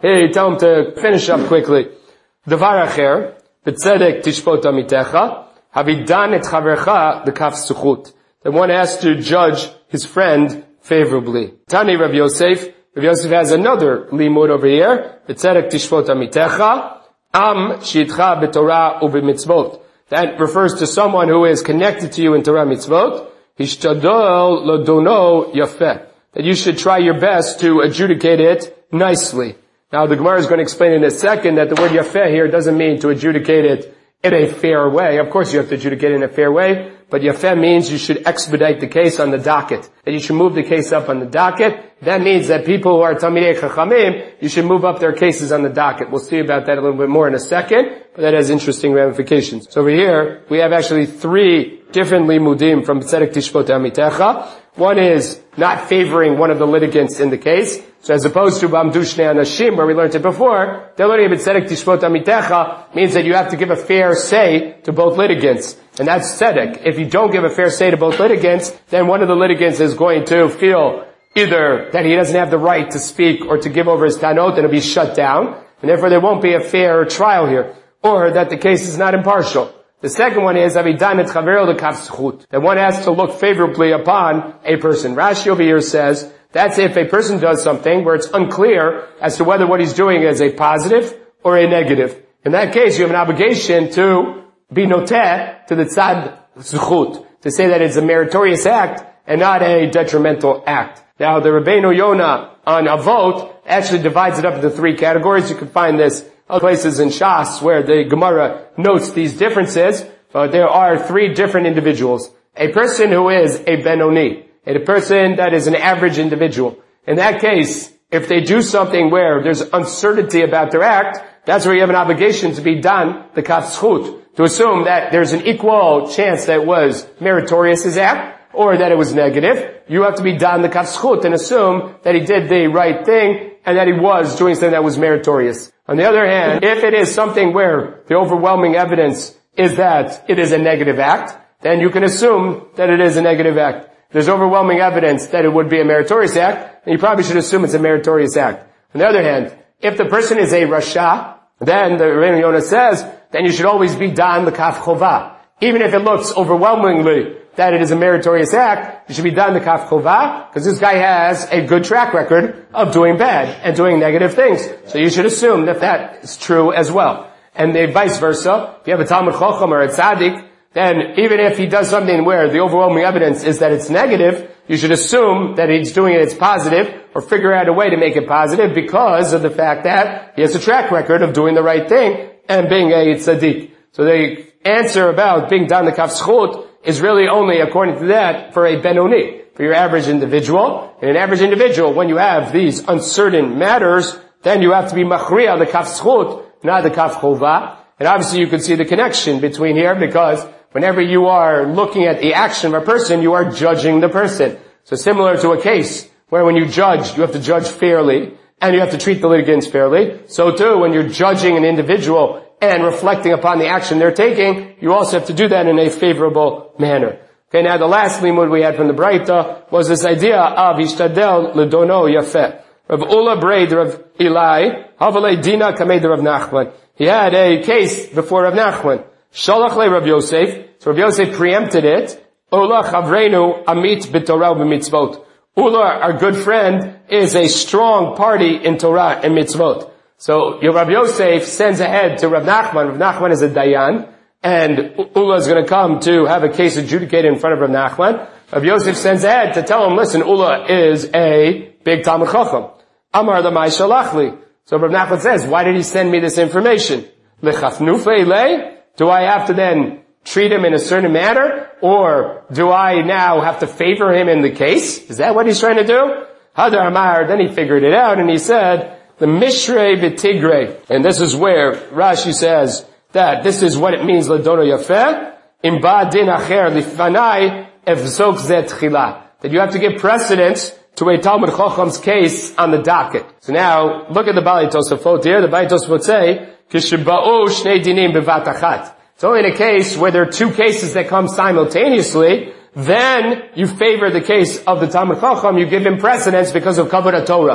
Hey, tell him to finish up quickly. Davar acher, b'tzedek tishpot amitecha, havidan et chavercha l'kaf suchut. That one has to judge his friend favorably. Tani Rav Yosef. Rav Yosef has another limud over here. B'tzedek tishpot amitecha, am shitcha b'torah u'b'mitzvot. That refers to someone who is connected to you in Torah mitzvot. Hishtadol lodono yafeh. That you should try your best to adjudicate it nicely. Now the Gemara is going to explain in a second that the word yafeh here doesn't mean to adjudicate it in a fair way. Of course you have to adjudicate it in a fair way, but yafeh means you should expedite the case on the docket. That you should move the case up on the docket. That means that people who are Talmidei Chachamim, you should move up their cases on the docket. We'll see about that a little bit more in a second, but that has interesting ramifications. So over here, we have actually 3 different limudim from Tzedek Tishpot Amitecha. One is not favoring one of the litigants in the case. So as opposed to Bamdu Shnei Anashim, where we learned it before, the learning of Tzedek Tishpot Amitecha means that you have to give a fair say to both litigants. And that's tzedek. If you don't give a fair say to both litigants, then one of the litigants is going to feel either that he doesn't have the right to speak or to give over his tanot and it'll be shut down, and therefore there won't be a fair trial here, or that the case is not impartial. The second one is avidan et chavero l'kaf zchut, that one has to look favorably upon a person. Rashi over here says that's if a person does something where it's unclear as to whether what he's doing is a positive or a negative. In that case, you have an obligation to be noteh to the tzad zchut, to say that it's a meritorious act and not a detrimental act. Now, the Rabbeinu Yonah on Avot actually divides it up into 3 categories. You can find this other places in Shas where the Gemara notes these differences. But there are 3 different individuals. A person who is a Benoni, and a person that is an average individual. In that case, if they do something where there's uncertainty about their act, that's where you have an obligation to be done, the kaf zchut, to assume that there's an equal chance that it was meritorious, his act, or that it was negative. You have to be done the kaf zchut and assume that he did the right thing and that he was doing something that was meritorious. On the other hand, if it is something where the overwhelming evidence is that it is a negative act, then you can assume that it is a negative act. If there's overwhelming evidence that it would be a meritorious act, then you probably should assume it's a meritorious act. On the other hand, if the person is a rasha, then the Rabbeinu Yonah says, then you should always be done the kaf chovah. Even if it looks overwhelmingly that it is a meritorious act, you should be done the kaf chovah, because this guy has a good track record of doing bad and doing negative things. So you should assume that that is true as well. And the vice versa, if you have a Talmud Chacham or a Tzaddik, then even if he does something where the overwhelming evidence is that it's negative, you should assume that he's doing it as positive, or figure out a way to make it positive because of the fact that he has a track record of doing the right thing and being a tzaddik. So the answer about being done the kaf zchut is really only, according to that, for a benoni, for your average individual. In an average individual, when you have these uncertain matters, then you have to be machriya the kaf zchut, not the kaf chovah. And obviously you can see the connection between here, because whenever you are looking at the action of a person, you are judging the person. So similar to a case where when you judge, you have to judge fairly, and you have to treat the litigants fairly. So too, when you're judging an individual and reflecting upon the action they're taking, you also have to do that in a favorable manner. Okay, now the last limud we had from the Braita was this idea of Ishtadel L'dono Yafeh. Rav Ula Braid, Rav Eli, Havalei Dina Kamed Rav Nachman. He had a case before Rav Nachman. Shalach le Rav Yosef. So Rav Yosef preempted it. Ula Chavreinu Amit B'Torah B'Mitzvot. Ula, our good friend, is a strong party in Torah and Mitzvot. So Rav Yosef sends ahead to Rav Nachman. Rav Nachman is a Dayan, and Ula is going to come to have a case adjudicated in front of Rav Nachman. Rav Yosef sends ahead to tell him, listen, Ula is a big Talmud Chacham. Amar Lamai Shalachli. So Rav Nachman says, why did he send me this information? Lechafnufe le? Do I have to then treat him in a certain manner? Or do I now have to favor him in the case? Is that what he's trying to do? Hadar Amar, then he figured it out and he said, the Mishrei v'Tigrei. And this is where Rashi says that this is what it means, L'dono Yafeh, im ba din acher lifanai efzok zet chila. That you have to give precedence to a Talmud Chacham's case on the docket. So now, look at the Balei Tosafot here. The Balei Tosafot say, Kishiba'u shnei dinim bevat achat. It's only in a case where there are 2 cases that come simultaneously, then you favor the case of the Talmud Chacham, you give him precedence because of Kavod HaTorah.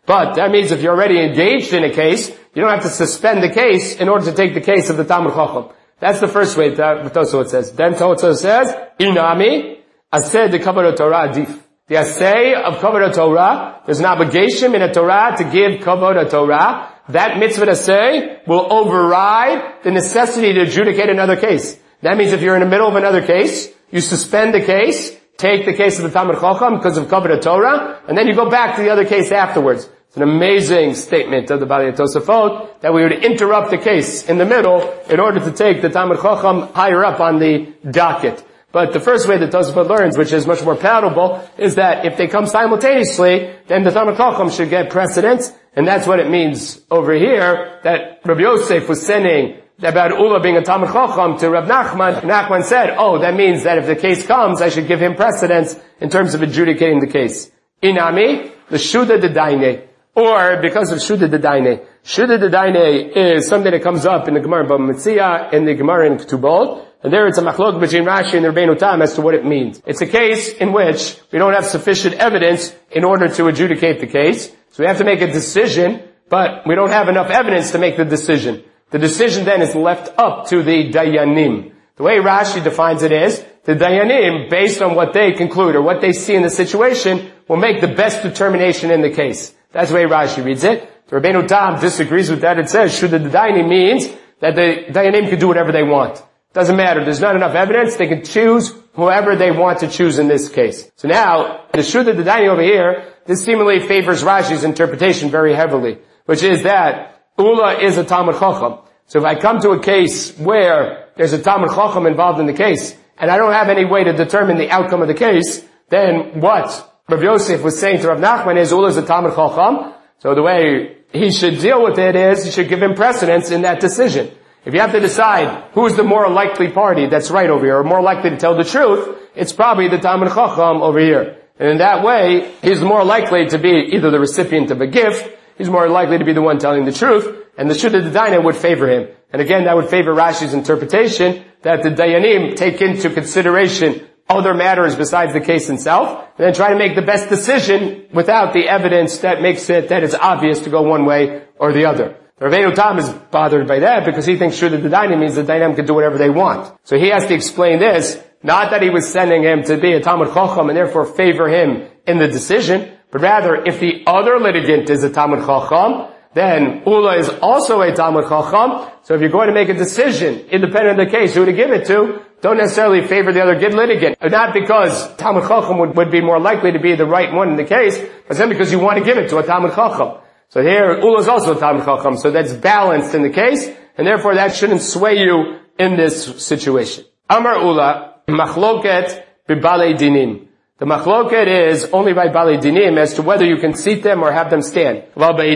But that means if you're already engaged in a case, you don't have to suspend the case in order to take the case of the Talmud Chacham. That's the first way Tosafot says. Then Tosafot says, Inami, aseh de kavod Torah adif. The aseh of kavod Torah, there's an obligation in a Torah to give kavod Torah. That mitzvah aseh will override the necessity to adjudicate another case. That means if you're in the middle of another case, you suspend the case, take the case of the Talmud Chacham because of kavod Torah, and then you go back to the other case afterwards. It's an amazing statement of the Balei Tosafot that we would interrupt the case in the middle in order to take the Talmud Chacham higher up on the docket. But the first way that Tosafot learns, which is much more palatable, is that if they come simultaneously, then the Talmud Chacham should get precedence, and that's what it means over here, that Rabbi Yosef was sending about Ula being a Talmud Chacham to Rav Nachman. Nachman said, oh, that means that if the case comes, I should give him precedence in terms of adjudicating the case. Inami, the Shuda de Daine. Or because of Shuda de Daine. Shuda de Daine is something that comes up in the Gemara in Bava Metzia, in the Gemara in Ketubot, and there it's a machlok between Rashi and the Rabbeinu Tam as to what it means. It's a case in which we don't have sufficient evidence in order to adjudicate the case, so we have to make a decision, but we don't have enough evidence to make the decision. The decision then is left up to the Dayanim. The way Rashi defines it is, the Dayanim, based on what they conclude or what they see in the situation, will make the best determination in the case. That's the way Rashi reads it. The Rabbeinu Tam disagrees with that. It says, Shuda de Dayanim means that the Dayanim can do whatever they want. Doesn't matter. There's not enough evidence. They can choose whoever they want to choose in this case. So now, the Shuda de Dayanim over here, this seemingly favors Rashi's interpretation very heavily, which is that Ula is a Talmud Chacham. So if I come to a case where there's a Talmud Chacham involved in the case, and I don't have any way to determine the outcome of the case, then what Rav Yosef was saying to Rav Nachman is Ula is a Talmud Chacham. So the way he should deal with it is, he should give him precedence in that decision. If you have to decide who's the more likely party that's right over here, or more likely to tell the truth, it's probably the Talmud Chacham over here. And in that way, he's more likely to be either the recipient of a gift, he's more likely to be the one telling the truth, and the Shuda de Dayanim would favor him. And again, that would favor Rashi's interpretation that the Dayanim take into consideration other matters besides the case itself, and then try to make the best decision without the evidence that makes it that it's obvious to go one way or the other. The Rabbeinu Tam is bothered by that because he thinks Shuda de Dayanim means the Dayanim can do whatever they want. So he has to explain this, not that he was sending him to be a Talmud Chacham and therefore favor him in the decision, but rather if the other litigant is a Talmud Chacham, then Ula is also a Talmud Chacham. So if you're going to make a decision, independent of the case, who to give it to, don't necessarily favor the other good litigant. Not because Talmud Chacham would be more likely to be the right one in the case, but then because you want to give it to a Talmud Chacham. So here, Ula is also a Talmud Chacham, so that's balanced in the case, and therefore that shouldn't sway you in this situation. Amar Ula, machloket b'balei dinim. The machloket is only by balei dinim as to whether you can seat them or have them stand. But when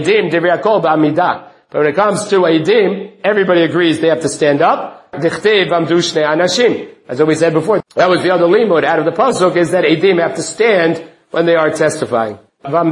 it comes to eidim, everybody agrees they have to stand up. As we said before, that was the other limud out of the pasuk, is that eidim have to stand when they are testifying. Over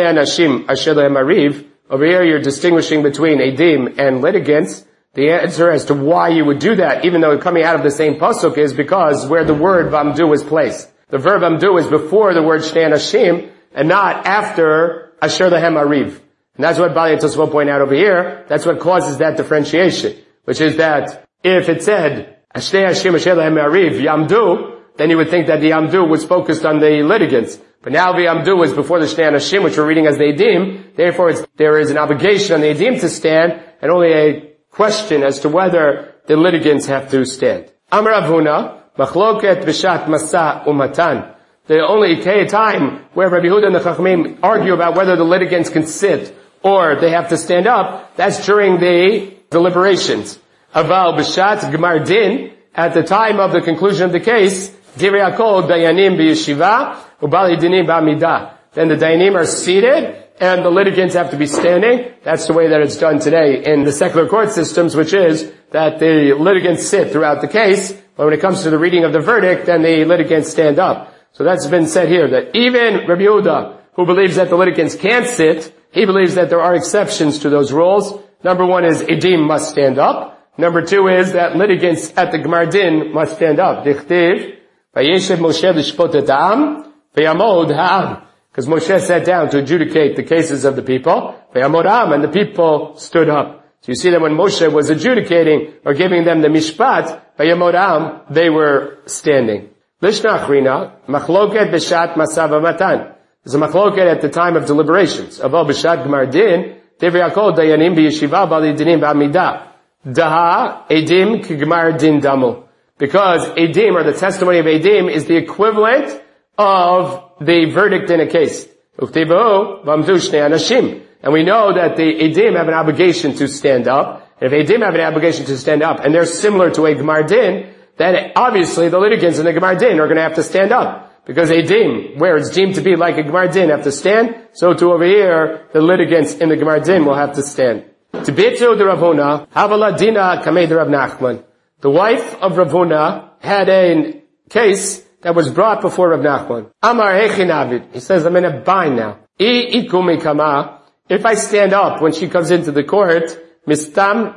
here you're distinguishing between eidim and litigants. The answer as to why you would do that, even though coming out of the same pasuk, is because where the word vamdu is placed. The verb amdu is before the word shnei anashim, and not after asher lehem ariv. And that's what Balei Tosafot point out over here. That's what causes that differentiation, which is that if it said shnei anashim asher lehem ariv yamdu, then you would think that the yamdu was focused on the litigants. But now the yamdu is before the shnei anashim, which we're reading as the edim. Therefore, there is an obligation on the edim to stand, and only a question as to whether the litigants have to stand. Amar Rav Huna, machloket b'shat masa umatan. The only time where Rabbi Yehuda and the Chachamim argue about whether the litigants can sit or they have to stand up, that's during the deliberations. Aval b'shat gemar din, at the time of the conclusion of the case, divrei hakol dayanim b'yeshiva u'bali dinim b'amidah. Then the dayanim are seated and the litigants have to be standing. That's the way that it's done today in the secular court systems, which is that the litigants sit throughout the case, but when it comes to the reading of the verdict, then the litigants stand up. So that's been said here, that even Rabbi Yehuda, who believes that the litigants can't sit, he believes that there are exceptions to those rules. Number one is edim must stand up. Number two is that litigants at the Gemar Din must stand up. Dichtiv, vayeshev Moshe l'shpot et ha'am, v'yamod ha'am. because Moshe sat down to adjudicate the cases of the people. And the people stood up. So you see that when Moshe was adjudicating or giving them the mishpat, they were standing. Lishnachrina, machloket b'shat masav matan. There's a machloket at the time of deliberations. Aval b'shat gmar din, devri akol dayanim b'yeshiva b'ali dinim b'amidah. Daha edim k'gmar din damu. Because edim, or the testimony of edim, is the equivalent of the verdict in a case. Uktivo v'amzu shnei anashim. And we know that the edim have an obligation to stand up. And if edim have an obligation to stand up, and they're similar to a gmar din, then obviously the litigants in the gmar din are going to have to stand up. Because edim, where it's deemed to be like a gmar din, have to stand. So too over here, the litigants in the gmar din will have to stand. Tibitu de Rav Huna, Havala Dina Kamei de Rav Nachman. The wife of Rav Huna had a case that was brought before Rav Nachman. Amar Hechinavid. He says, I'm in a bind now. Ikumi Kama. If I stand up when she comes into the court, mistatman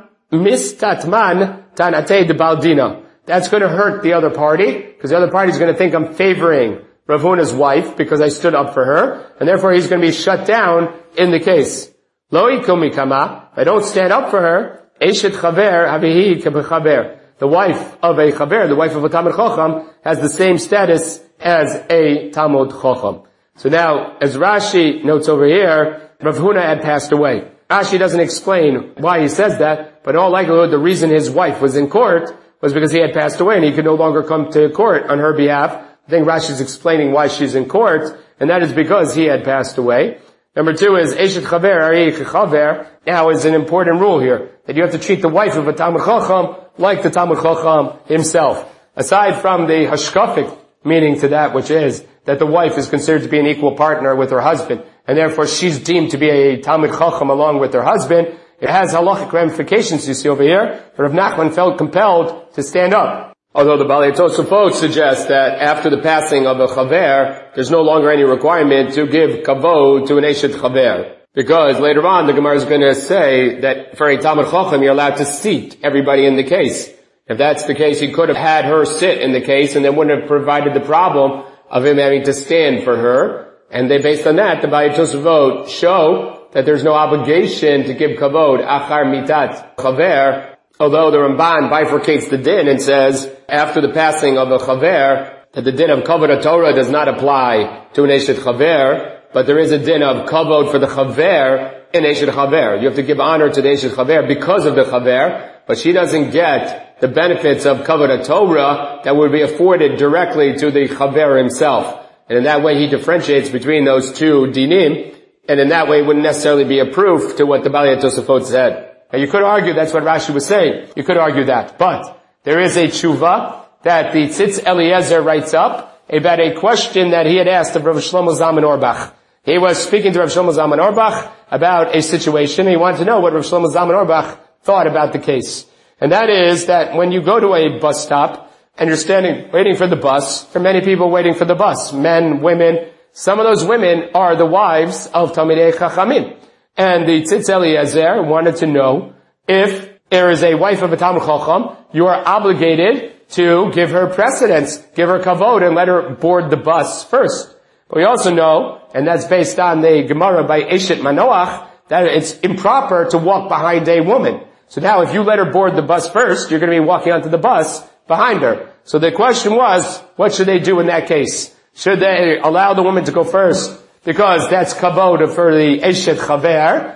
tanate de baldina. That's going to hurt the other party, because the other party is going to think I'm favoring Rav Huna's wife because I stood up for her, and therefore he's going to be shut down in the case. Lo ikumi kama. I don't stand up for her. Eshet chaver havihi kebechaver. The wife of a chaver, the wife of a Talmud Chacham, has the same status as a Talmud Chacham. So now, as Rashi notes over here, Rav Huna had passed away. Rashi doesn't explain why he says that, but in all likelihood the reason his wife was in court was because he had passed away and he could no longer come to court on her behalf. I think Rashi's explaining why she's in court, and that is because he had passed away. Number two is, Eshet Chaver Ari Chaver. Now is an important rule here, that you have to treat the wife of a Talmud Chacham like the Talmud Chacham himself. Aside from the hashkafic meaning to that, which is that the wife is considered to be an equal partner with her husband, and therefore she's deemed to be a Talmud Chacham along with her husband, it has halachic ramifications, you see over here. Rav Nachman felt compelled to stand up. Although the Balei Tosafot suggests that after the passing of a chaver, there's no longer any requirement to give kavod to an Eshet chaver. Because later on the Gemara is going to say that for a Talmud Chacham you're allowed to seat everybody in the case. If that's the case, he could have had her sit in the case and then wouldn't have provided the problem of him having to stand for her. And they, based on that, the Balei Tosafot show that there's no obligation to give kavod achar mitat chaver, although the Ramban bifurcates the din and says after the passing of a chaver that the din of kavod Torah does not apply to an Eshet chaver, but there is a din of kavod for the chaver in Eshet chaver. You have to give honor to the Eshet chaver because of the chaver, but she doesn't get the benefits of kavod Torah that would be afforded directly to the chaver himself. And in that way he differentiates between those two dinim, and in that way it wouldn't necessarily be a proof to what the Balei Tosafot said. Now you could argue that's what Rashi was saying. You could argue that. But there is a tshuva that the Tzitz Eliezer writes up about a question that he had asked of Rav Shlomo Zalman Auerbach. He was speaking to Rav Shlomo Zalman Auerbach about a situation. He wanted to know what Rav Shlomo Zalman Auerbach thought about the case. And that is that when you go to a bus stop and you're standing waiting for the bus, there are many people waiting for the bus. Men, women. Some of those women are the wives of Talmidei Chachamim. And the Tzitz Eliezer wanted to know if there is a wife of a Talmud Chacham, you are obligated to give her precedence, give her kavod, and let her board the bus first. But we also know, and that's based on the Gemara by Eshet Manoach, that it's improper to walk behind a woman. So now if you let her board the bus first, you're going to be walking onto the bus behind her. So the question was, what should they do in that case? Should they allow the woman to go first because that's kavod for the Eshet Chaver,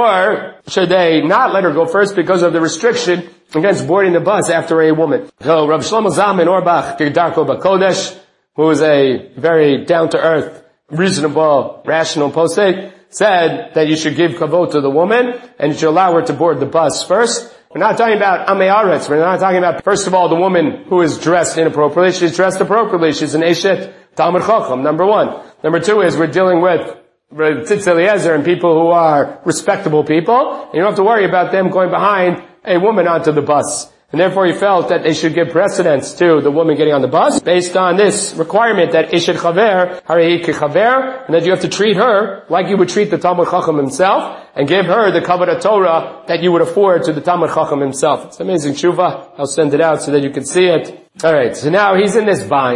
or should they not let her go first because of the restriction against boarding the bus after a woman? So Rav Shlomo Zalman Auerbach, Darko Bakodesh, who is a very down-to-earth, reasonable, rational posek, said that you should give kavod to the woman and you should allow her to board the bus first. We're not talking about Amei Aretz. We're not talking about, first of all, the woman who is dressed inappropriately. She's dressed appropriately. She's an Eshet Talmud Chacham, number one. Number two is we're dealing with Tzitz Eliezer and people who are respectable people. And you don't have to worry about them going behind a woman onto the bus. And therefore he felt that they should give precedence to the woman getting on the bus based on this requirement that Eshet Chaver, Harehi Kechaver, and that you have to treat her like you would treat the Talmud Chacham himself and give her the Kavod Torah that you would afford to the Talmud Chacham himself. It's amazing tshuva. I'll send it out so that you can see it. Alright, so now he's in this bind.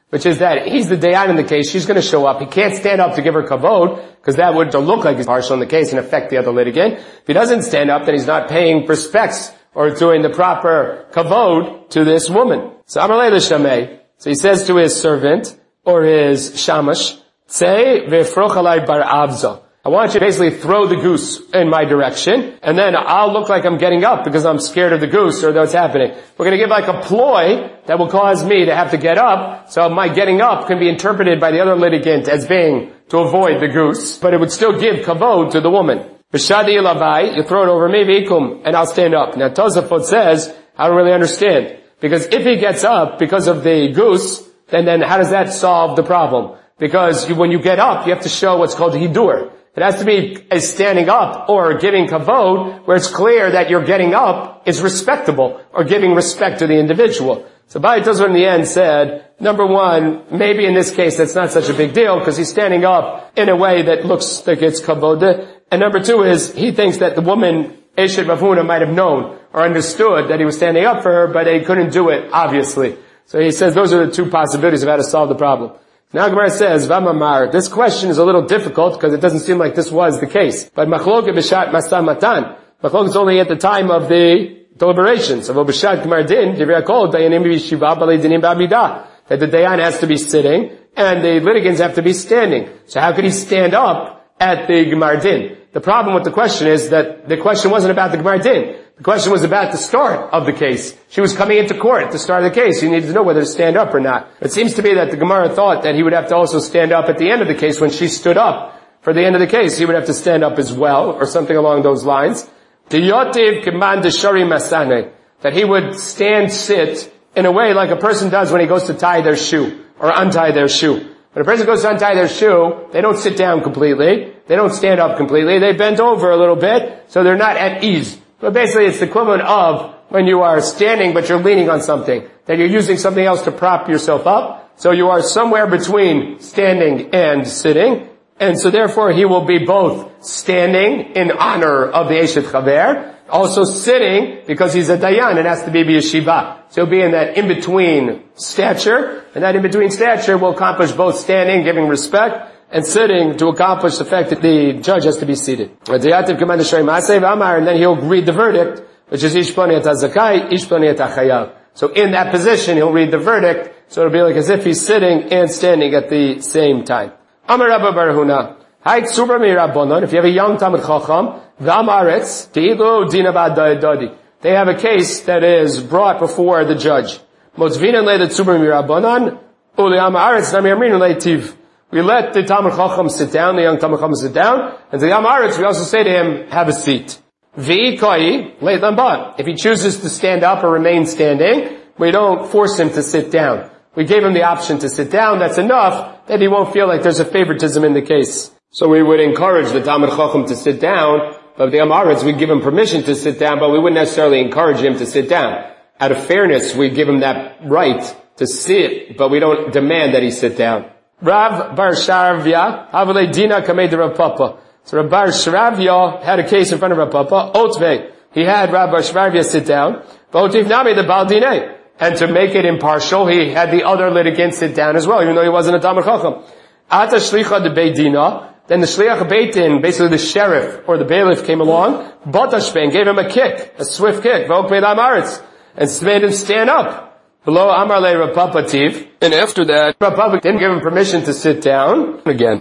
which is that he's the dayan in the case. She's going to show up. He can't stand up to give her kavod, because that would look like he's partial in the case and affect the other litigant. If he doesn't stand up, then he's not paying respects or doing the proper kavod to this woman. So Amalei l'shamei. So he says to his servant, or his shamash, say v'froch alai bar avza. I want you to basically throw the goose in my direction, and then I'll look like I'm getting up because I'm scared of the goose or what's happening. We're going to give like a ploy that will cause me to have to get up, so my getting up can be interpreted by the other litigant as being to avoid the goose, but it would still give kavod to the woman. B'shadi labai, you throw it over me, v'ikum, and I'll stand up. Now Tosafot says, I don't really understand, because if he gets up because of the goose, then how does that solve the problem? Because when you get up, you have to show what's called hidur. It has to be a standing up or giving kavod, where it's clear that your getting up is respectable or giving respect to the individual. So Bayit Tosfot in the end said, number one, maybe in this case that's not such a big deal because he's standing up in a way that looks like it's kavod. And number two is he thinks that the woman, Eshet Rav Huna, might have known or understood that he was standing up for her, but he couldn't do it, obviously. So he says those are the two possibilities of how to solve the problem. Now Gemara says, Vamamar, this question is a little difficult because it doesn't seem like this was the case. But Machloket b'shat mastam matan. Machloket is only at the time of the deliberations. Of b'shat Gemar din, divrei hakol, dayanim b'yeshiva, balei dinim b'amidah. That the dayan has to be sitting and the litigants have to be standing. So how could he stand up at the Gemar din? The problem with the question is that the question wasn't about the Gemar din. The question was about the start of the case. She was coming into court at the start of the case. You needed to know whether to stand up or not. It seems to be that the Gemara thought that he would have to also stand up at the end of the case when she stood up. For the end of the case, he would have to stand up as well, or something along those lines. That he would sit in a way like a person does when he goes to tie their shoe, or untie their shoe. When a person goes to untie their shoe, they don't sit down completely. They don't stand up completely. They bend over a little bit, so they're not at ease. But basically it's the equivalent of when you are standing but you're leaning on something, that you're using something else to prop yourself up. So you are somewhere between standing and sitting. And so therefore he will be both standing in honor of the Eshet Chaver, also sitting because he's a Dayan and has to be yeshiva. So he'll be in that in-between stature, and that in-between stature will accomplish both standing, giving respect, and sitting to accomplish the fact that the judge has to be seated. And then he'll read the verdict, which is Ish Ploni et HaZakai, Ish Ploni et HaChayav. So in that position, he'll read the verdict, so it'll be like as if he's sitting and standing at the same time. Amar Rabba bar Huna, Hai Tzubra mi Rabbanon, if you have a young Talmid Chacham, V'am Aretz, Te'ilu Dina Ba'ad Dodi. They have a case that is brought before the judge. Motzvinan le the Tzubra mi Rabbanon, Uli Am Aretz Nami Amrinu le Tiv. We let the Talmid Chacham sit down, the young Talmid Chacham sit down, and to the Am Aretz we also say to him, have a seat. V'i Koi le Lamban. If he chooses to stand up or remain standing, we don't force him to sit down. We gave him the option to sit down. That's enough that he won't feel like there's a favoritism in the case. So we would encourage the Talmid Chacham to sit down, but the Amaretz, we'd give him permission to sit down, but we wouldn't necessarily encourage him to sit down. Out of fairness, we'd give him that right to sit, but we don't demand that he sit down. Rav Bar Sharavya, Havale Dina Kamei de Rav Papa. So Rav Bar Sharavya had a case in front of Rav Papa. Otve, he had Rav Bar Sharavya sit down, but Otiv Nami the Baal Dinei. And to make it impartial, he had the other litigant sit down as well, even though he wasn't a Talmid Chacham. Ata Shlicha de Beit Dina, then the Shliach Beit Din, basically the sheriff or the bailiff came along, Batashpen gave him a kick, a swift kick, V'ok Beit Amaretz, and made him stand up. Below Amar Le Rav Papa Tiv, and after that, Rav Papa didn't give him permission to sit down again.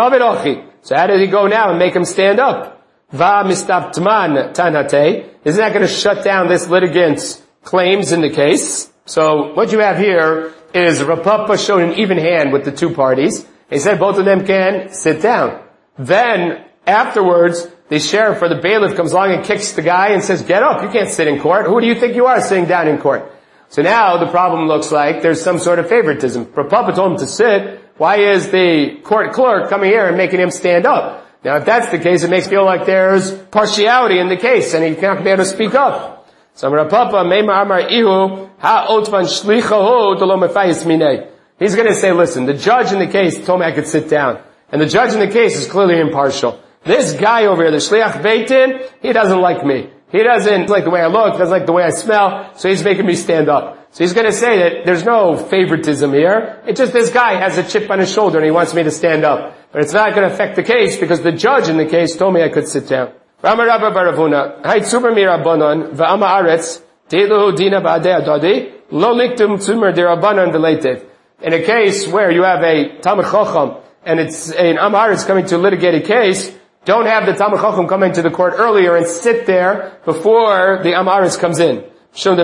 So how did he go now and make him stand up? Va Mistaptman Tanhate, isn't that going to shut down this litigant's claims in the case? So what you have here is Rav Papa showed an even hand with the two parties. He said both of them can sit down. Then afterwards, the sheriff or the bailiff comes along and kicks the guy and says, get up, you can't sit in court. Who do you think you are sitting down in court? So now the problem looks like there's some sort of favoritism. Rav Papa told him to sit. Why is the court clerk coming here and making him stand up? Now if that's the case, it makes me feel like there's partiality in the case and he's not going to be able to speak up. So Rav Papa, Meimar Amar Ihu, Ha Otvan Shlichahu Delo Mefayis Minei. He's going to say, listen, the judge in the case told me I could sit down. And the judge in the case is clearly impartial. This guy over here, the Shliach Beit Din, he doesn't like me. He doesn't like the way I look, doesn't like the way I smell, so he's making me stand up. So he's going to say that there's no favoritism here. It's just this guy has a chip on his shoulder and he wants me to stand up. But it's not going to affect the case because the judge in the case told me I could sit down. Rama Rabba Baravuna, Hay Tzumer Mirabanon, Va'ama Aretz, Teilu Dina Ba'adei Adadi, Lo Liktum Tzumer Dirabanon V'Leitev. In a case where you have a Talmud Chacham and it's an Am Haaretz coming to litigate a case, don't have the Talmud Chacham come into the court earlier and sit there before the Am Haaretz comes in. Because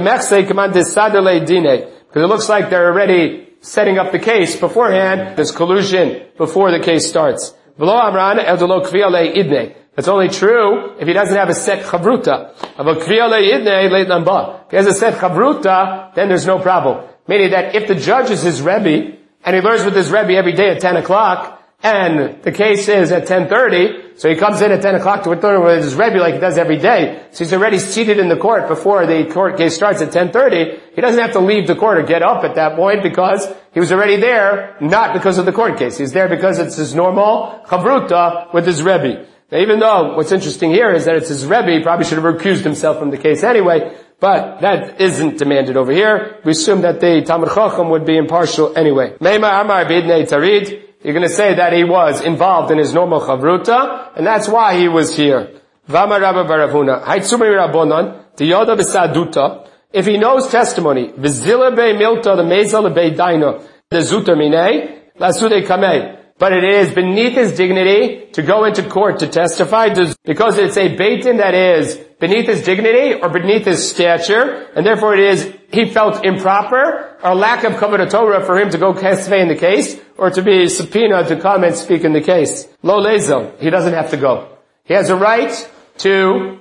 it looks like they're already setting up the case beforehand. There's collusion before the case starts. That's only true if he doesn't have a set chavruta. If he has a set chavruta, then there's no problem. Meaning that if the judge is his Rebbe, and he learns with his Rebbe every day at 10 o'clock, and the case is at 10:30, so he comes in at 10 o'clock to learn with his Rebbe like he does every day. So he's already seated in the court before the court case starts at 10:30. He doesn't have to leave the court or get up at that point because he was already there, not because of the court case. He's there because it's his normal chavruta with his Rebbe. Now even though what's interesting here is that it's his Rebbe, he probably should have recused himself from the case anyway, but that isn't demanded over here. We assume that the Talmud Chacham would be impartial anyway. Meima Amar Bidnei Tarid. You're going to say that he was involved in his normal chavruta, and that's why he was here. Vama Rabba Baravuna. Haitzumri Rabbonon. Tiyoda V'saduta. If he knows testimony, V'zila Bei Milta, the Mezal Bei Daino, the Zuta Minei, Lasude Kamei. But it is beneath his dignity to go into court to testify because it's a beitin that is beneath his dignity or beneath his stature, and therefore he felt improper or lack of kavod Torah for him to go testify in the case or to be subpoenaed to come and speak in the case. Lo lezel, he doesn't have to go. He has a right to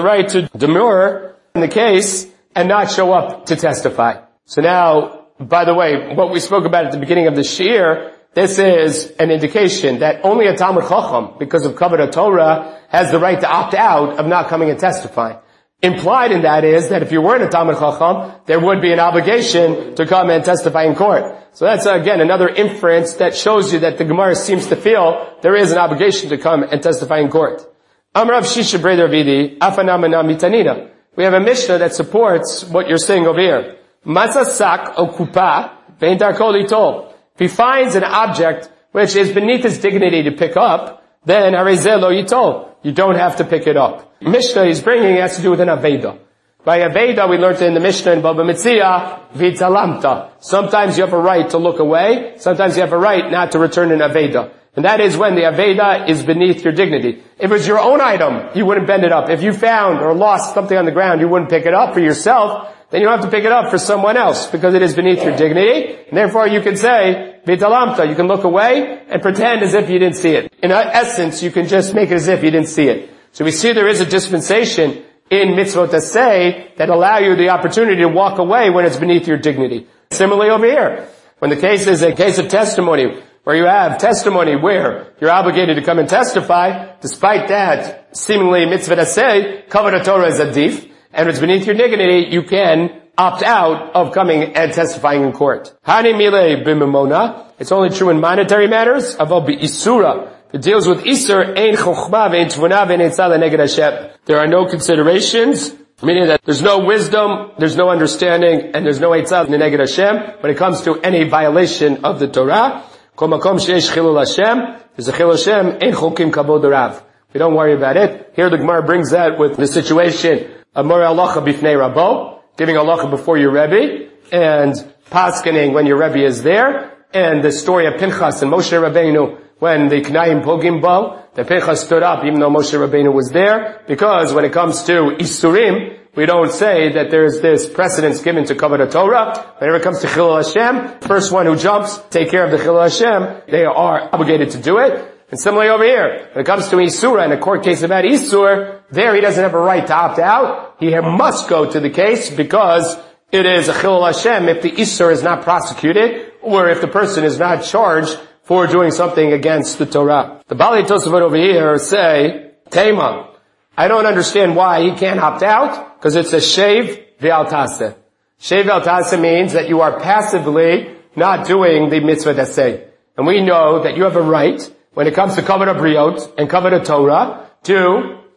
demur in the case and not show up to testify. So now, by the way, what we spoke about at the beginning of the shiur, this is an indication that only a Talmud Chacham, because of Kavod Torah, has the right to opt out of not coming and testifying. Implied in that is that if you weren't a Talmud Chacham, there would be an obligation to come and testify in court. So that's again another inference that shows you that the Gemara seems to feel there is an obligation to come and testify in court. Amrav Shisha Breder Vidi, Afanamana Mitanina. We have a Mishnah that supports what you're saying over here. Masasak o kupa, vein darko litol. If he finds an object which is beneath his dignity to pick up, then Harezel lo yitol. You don't have to pick it up. Mishnah he's bringing has to do with an Aveda. By Aveda, we learned in the Mishnah in Baba Metzia, Vitalamta. Sometimes you have a right to look away, sometimes you have a right not to return an Aveda. And that is when the Aveda is beneath your dignity. If it was your own item, you wouldn't bend it up. If you found or lost something on the ground, you wouldn't pick it up for yourself, then you don't have to pick it up for someone else because it is beneath your dignity. And therefore you can say, Vitalamta, you can look away and pretend as if you didn't see it. In essence, you can just make it as if you didn't see it. So we see there is a dispensation in mitzvot aseh that allow you the opportunity to walk away when it's beneath your dignity. Similarly over here, when the case is a case of testimony, where you have testimony where you're obligated to come and testify, despite that, seemingly mitzvot aseh, kavod Torah is adif, and if it's beneath your dignity, you can opt out of coming and testifying in court. Hani mile b'memona. It's only true in monetary matters. Aval b'isura. It deals with isur, ein chokhmah, ve'ein tvuna, ve'ein etzah leneged Hashem. There are no considerations, meaning that there's no wisdom, there's no understanding, and there's no etzah leneged Hashem when it comes to any violation of the Torah. Kol makom sheyesh chilul Hashem, there's a chilul Hashem, ein chokim kabod rav. We don't worry about it. Here the Gemara brings that with the situation of Mor halacha bifnei Rabbo, giving halacha before your Rebbe, and paskening when your Rebbe is there, and the story of Pinchas and Moshe Rabbeinu, when the Knaim pogim bo, the Pinchas stood up even though Moshe Rabbeinu was there, because when it comes to Isurim, we don't say that there's this precedence given to Kavod Torah. Whenever it comes to Chilul Hashem, first one who jumps, take care of the Chilul Hashem, they are obligated to do it. And similarly over here, when it comes to Isura, in a court case about Isur, there he doesn't have a right to opt out. He must go to the case because it is a Chilul Hashem if the Isur is not prosecuted, or if the person is not charged for doing something against the Torah. The Bali Tosafot over here say, Tema, I don't understand why he can't opt out, because it's a Shev Ve'al Taseh. Shev Ve'al Taseh means that you are passively not doing the mitzvah daseh. And we know that you have a right, when it comes to Kavod Briot and Kavod Torah, to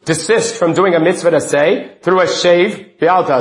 desist from doing a mitzvah to say through a shave,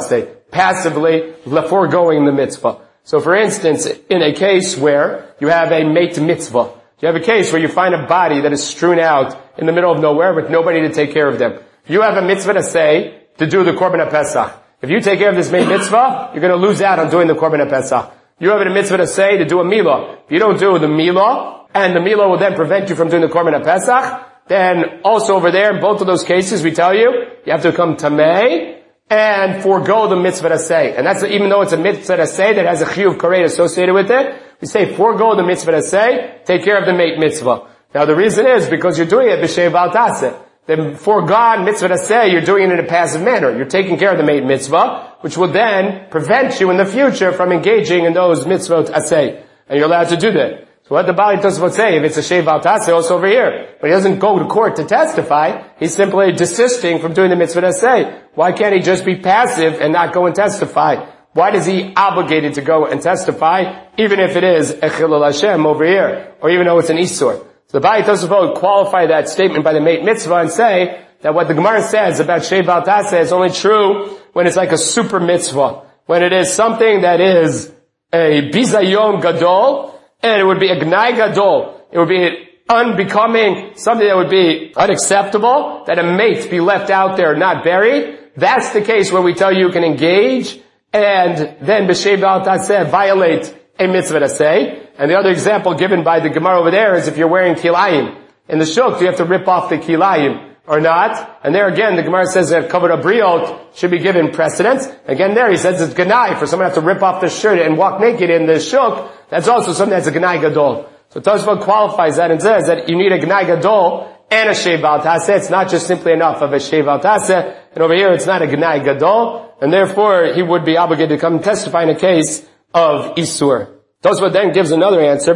passively foregoing the mitzvah. So for instance, in a case where you have a mate mitzvah, you have a case where you find a body that is strewn out in the middle of nowhere with nobody to take care of them. You have a mitzvah to say to do the Korban HaPesach. If you take care of this mate mitzvah, you're going to lose out on doing the Korban HaPesach. You have a mitzvah to say to do a milah. If you don't do the milah, and the milah will then prevent you from doing the Korban HaPesach, then also over there, in both of those cases, we tell you, you have to come tamei and forego the mitzvah to say. And that's even though it's a mitzvah to say that has a chiyuv karet associated with it, we say forego the mitzvah to say, take care of the mate mitzvah. Now the reason is because you're doing it b'shei bal taseh. The foregone mitzvah to say, you're doing it in a passive manner. You're taking care of the mate mitzvah, which will then prevent you in the future from engaging in those mitzvot aseh. And you're allowed to do that. So what the Bali Tosafot say, if it's a shei bal taseh, also over here. But he doesn't go to court to testify. He's simply desisting from doing the mitzvah to say. Why can't he just be passive and not go and testify? Why is he obligated to go and testify, even if it is a chilul Hashem over here, or even though it's an isur? So the Bali Tosafot qualify that statement by the mate mitzvah and say that what the Gemara says about shei bal taseh is only true when it's like a super mitzvah. When it is something that is a bizayon gadol, and it would be a gnai gadol. It would be unbecoming, something that would be unacceptable, that a mate be left out there not buried. That's the case where we tell you can engage, and then b'shei bal taseh violate a mitzvah to say. And the other example given by the Gemara over there is if you're wearing kilayim. In the shuk, do you have to rip off the kilayim or not? And there again, the Gemara says that kavod abriot should be given precedence. Again there, he says it's gnai for someone to have to rip off the shirt and walk naked in the shuk. That's also something that's a gnai gadol. So Tosafot qualifies that and says that you need a gnai gadol and a shei bal taseh. It's not just simply enough of a shei bal taseh. And over here, it's not a gnai gadol. And therefore, he would be obligated to come and testify in a case of isur. Tosafot then gives another answer.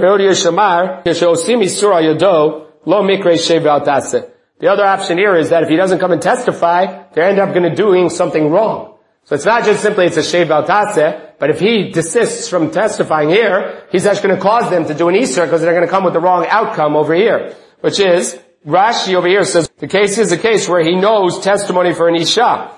The other option here is that if he doesn't come and testify, they end up going to doing something wrong. So it's not just simply it's a shei bal taseh, but if he desists from testifying here, he's actually going to cause them to do an isur because they're going to come with the wrong outcome over here. Which is, Rashi over here says, the case is a case where he knows testimony for an isha.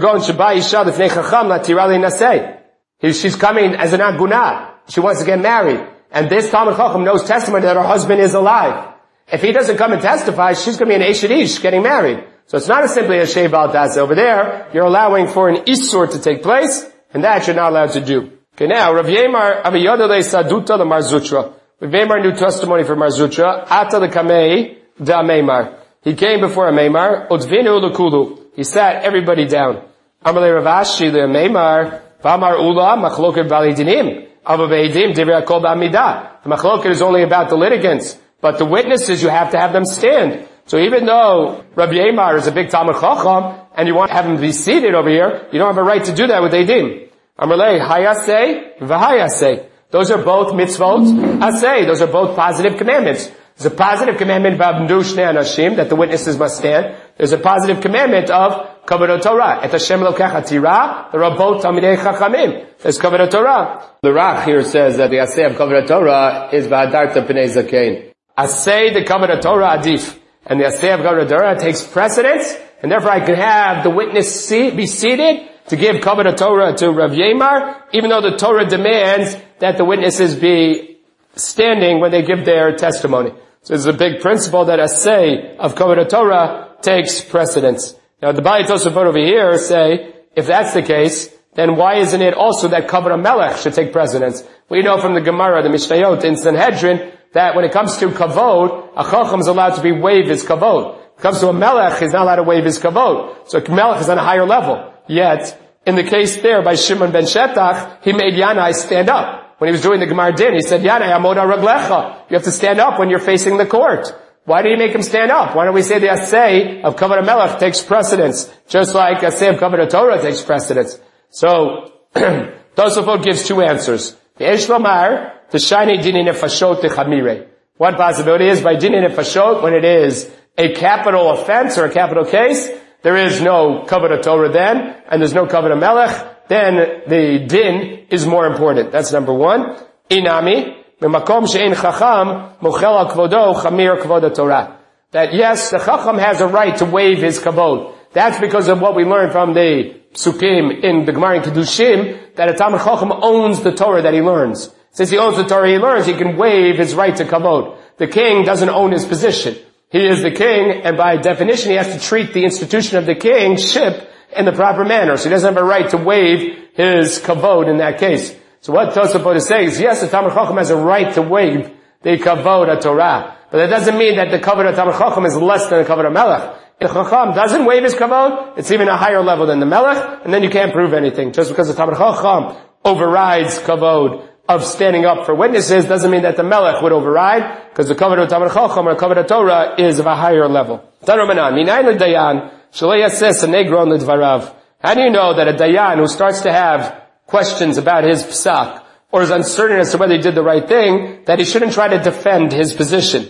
She's coming as an aguna. She wants to get married. And this Talmid Chacham knows testimony that her husband is alive. If he doesn't come and testify, she's going to be an Eshet Ish getting married. So it's not simply a shei bal taseh. Over there, you're allowing for an isur to take place, and that you're not allowed to do. Okay, now, Rav Yemar Aviyadale Saduta the Mar Zutra. Rav Yemar knew testimony for Mar Zutra. Ata the Kamei da Meimar. He came before a Meimar. Utvinu l'kulu. He sat everybody down. Amalei Rav Ashi le Meimar. V'amar Ula machloket bali dinim. Ava beidim divrei kol ba'amidah. The machloket is only about the litigants. But the witnesses, you have to have them stand. So even though Rabbi Yemar is a big Talmid Chacham, and you want to have him be seated over here, you don't have a right to do that with Eidim. Amalei, hayaseh, v'hayaseh. Those are both mitzvot. Aseh, those are both positive commandments. There's a positive commandment of Abdu Shnei Anashim, that the witnesses must stand. There's a positive commandment of Kavod Torah. Et Hashem Elokecha Tira, there are both Talmidei Chachamim. There's Kavod Torah. The Rach here says that the Aseh of Kavod Torah is V'adarta Pnei Zakein. Aseh the Kavod Torah adif. And the Aseh of Kavod Torah takes precedence, and therefore I can have the witness be seated to give Kavod Torah to Rav Yemar, even though the Torah demands that the witnesses be standing when they give their testimony. So it's a big principle that Aseh of Kavod Torah takes precedence. Now the Bali Tosafot over here say, if that's the case, then why isn't it also that Kavod HaMelech should take precedence? We know from the Gemara, the Mishnayot in Sanhedrin, that when it comes to kavod, a chacham is allowed to waive his kavod. When it comes to a melech, he's not allowed to waive his kavod. So a melech is on a higher level. Yet, in the case there by Shimon ben Shetach, he made Yanai stand up. When he was doing the Gemara Din, he said, Yanai amod raglecha. You have to stand up when you're facing the court. Why did he make him stand up? Why don't we say the Aseh of Kavod HaMelech takes precedence, just like Aseh of Kavod HaTorah takes precedence? So, Tosafot gives two answers. Yesh lomar, the shiny dinin nefashot techamire. One possibility is by dinin nefashot, when it is a capital offense or a capital case, there is no Kavod Torah then, and there's no Kavod HaMelech, then the din is more important. That's number one. Inami, b'makom she'en chacham, mochel al kvodo, chamir kvod Torah. That yes, the chacham has a right to waive his kavod. That's because of what we learned from the Psukim in the Gemara in Kedushim, that a Talmid Chacham owns the Torah that he learns. Since he owns the Torah he learns, he can waive his right to kavod. The king doesn't own his position. He is the king, and by definition he has to treat the institution of the kingship in the proper manner. So he doesn't have a right to waive his kavod in that case. So what Tosafot is saying is, yes, the Talmid Chacham has a right to waive the kavod of Torah. But that doesn't mean that the kavod of Talmid Chacham is less than the kavod of Melech. If the Chacham doesn't waive his kavod, it's even a higher level than the Melech, and then you can't prove anything. Just because the Talmid Chacham overrides kavod of standing up for witnesses doesn't mean that the Melech would override, because the kavod of Talmid Chacham or kavod of Torah is of a higher level. How do you know that a Dayan who starts to have questions about his psak, or is uncertain as to whether he did the right thing, that he shouldn't try to defend his position?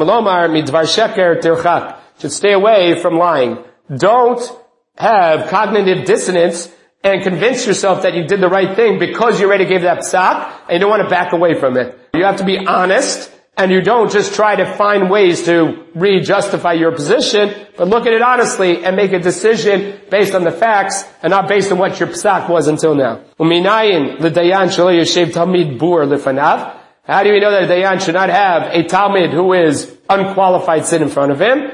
Should stay away from lying. Don't have cognitive dissonance and convince yourself that you did the right thing because you already gave that psak and you don't want to back away from it. You have to be honest, and you don't just try to find ways to justify your position, but look at it honestly and make a decision based on the facts and not based on what your psak was until now. How do we know that a Dayan should not have a Talmid who is unqualified sit in front of him?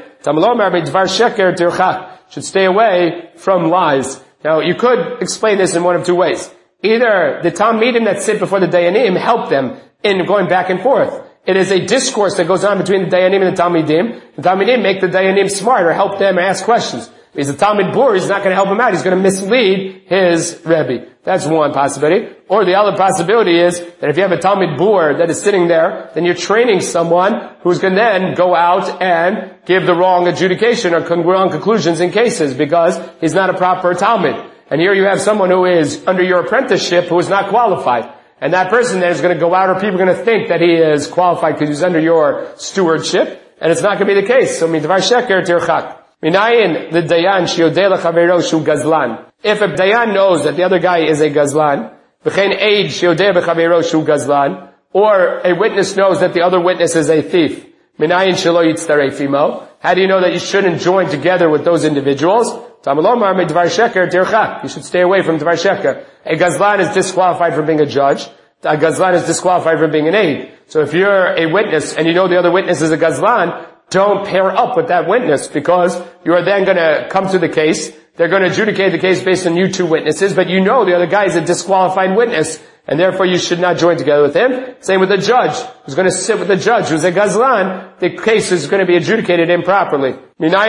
Should stay away from lies. Now, you could explain this in one of two ways. Either the Talmidim that sit before the Dayanim help them in going back and forth. It is a discourse that goes on between the Dayanim and the Talmidim. The Talmidim make the Dayanim smarter, help them ask questions. Because the Talmid Bor is not going to help him out. He's going to mislead his Rebbe. That's one possibility. Or the other possibility is that if you have a Talmid Bor that is sitting there, then you're training someone who's going to then go out and give the wrong adjudication or wrong conclusions in cases because he's not a proper Talmid. And here you have someone who is under your apprenticeship who is not qualified. And that person then is going to go out, or people are going to think that he is qualified because he's under your stewardship, and it's not going to be the case. So, midvar sheker tirchak. Minayin the dayan shiodeh lechavero shu gazlan. If a dayan knows that the other guy is a gazlan, v'chein eid shiodeh bechavero shu gazlan, or a witness knows that the other witness is a thief, minayin shelo yitztaref imo. How do you know that you shouldn't join together with those individuals? Tamalomar midvar sheker tirchak. You should stay away from dvar sheker. A gazlan is disqualified from being a judge. A gazlan is disqualified from being an aide. So if you're a witness and you know the other witness is a gazlan, don't pair up with that witness, because you are then going to come to the case. They're going to adjudicate the case based on you two witnesses, but you know the other guy is a disqualified witness, and therefore you should not join together with him. Same with the judge, who's going to sit with the judge who's a gazlan. The case is going to be adjudicated improperly. How do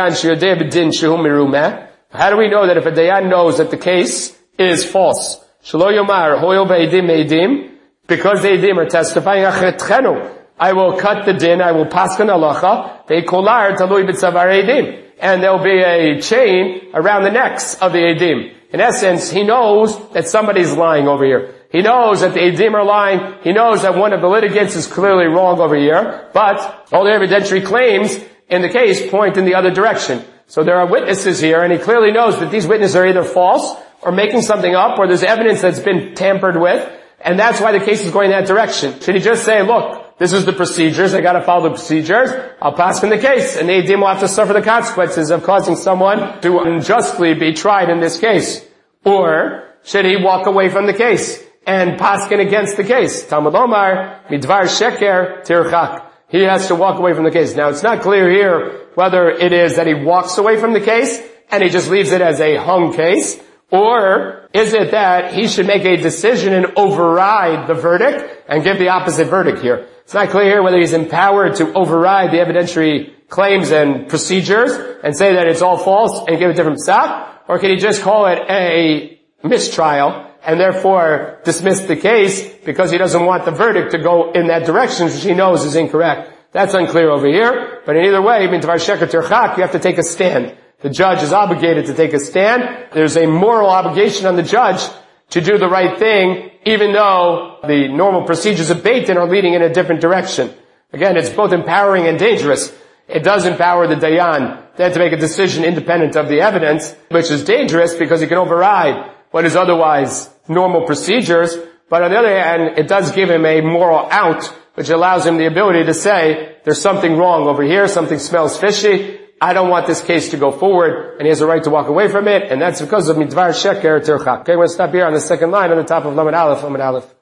we know that if a dayan knows that the case is false? Because the edim are testifying, I will cut the din, I will paskan halacha, ve'kolar talui b'tzavar edim. And there'll be a chain around the necks of the edim. In essence, he knows that somebody's lying over here. He knows that the edim are lying. He knows that one of the litigants is clearly wrong over here. But all the evidentiary claims in the case point in the other direction. So there are witnesses here, and he clearly knows that these witnesses are either false or making something up, or there's evidence that's been tampered with, and that's why the case is going that direction. Should he just say, look, this is the procedures, I gotta follow the procedures, I'll pass in the case, and the edim will have to suffer the consequences of causing someone to unjustly be tried in this case? Or should he walk away from the case and paskin against the case? Talmud Omar, midvar sheker tirchak. He has to walk away from the case. Now, it's not clear here whether it is that he walks away from the case and he just leaves it as a hung case, or is it that he should make a decision and override the verdict and give the opposite verdict here? It's not clear here whether he's empowered to override the evidentiary claims and procedures and say that it's all false and give a different psak, or can he just call it a mistrial and therefore dismiss the case because he doesn't want the verdict to go in that direction, which he knows is incorrect? That's unclear over here. But in either way, you have to take a stand. The judge is obligated to take a stand. There's a moral obligation on the judge to do the right thing, even though the normal procedures of Beit Din are leading in a different direction. Again, it's both empowering and dangerous. It does empower the Dayan then to make a decision independent of the evidence, which is dangerous because he can override what is otherwise normal procedures. But on the other hand, it does give him a moral out, which allows him the ability to say, there's something wrong over here, something smells fishy, I don't want this case to go forward, and he has a right to walk away from it, and that's because of midvar sheker terchak. Okay, we're going to stop here on the second line on the top of Lamed Aleph.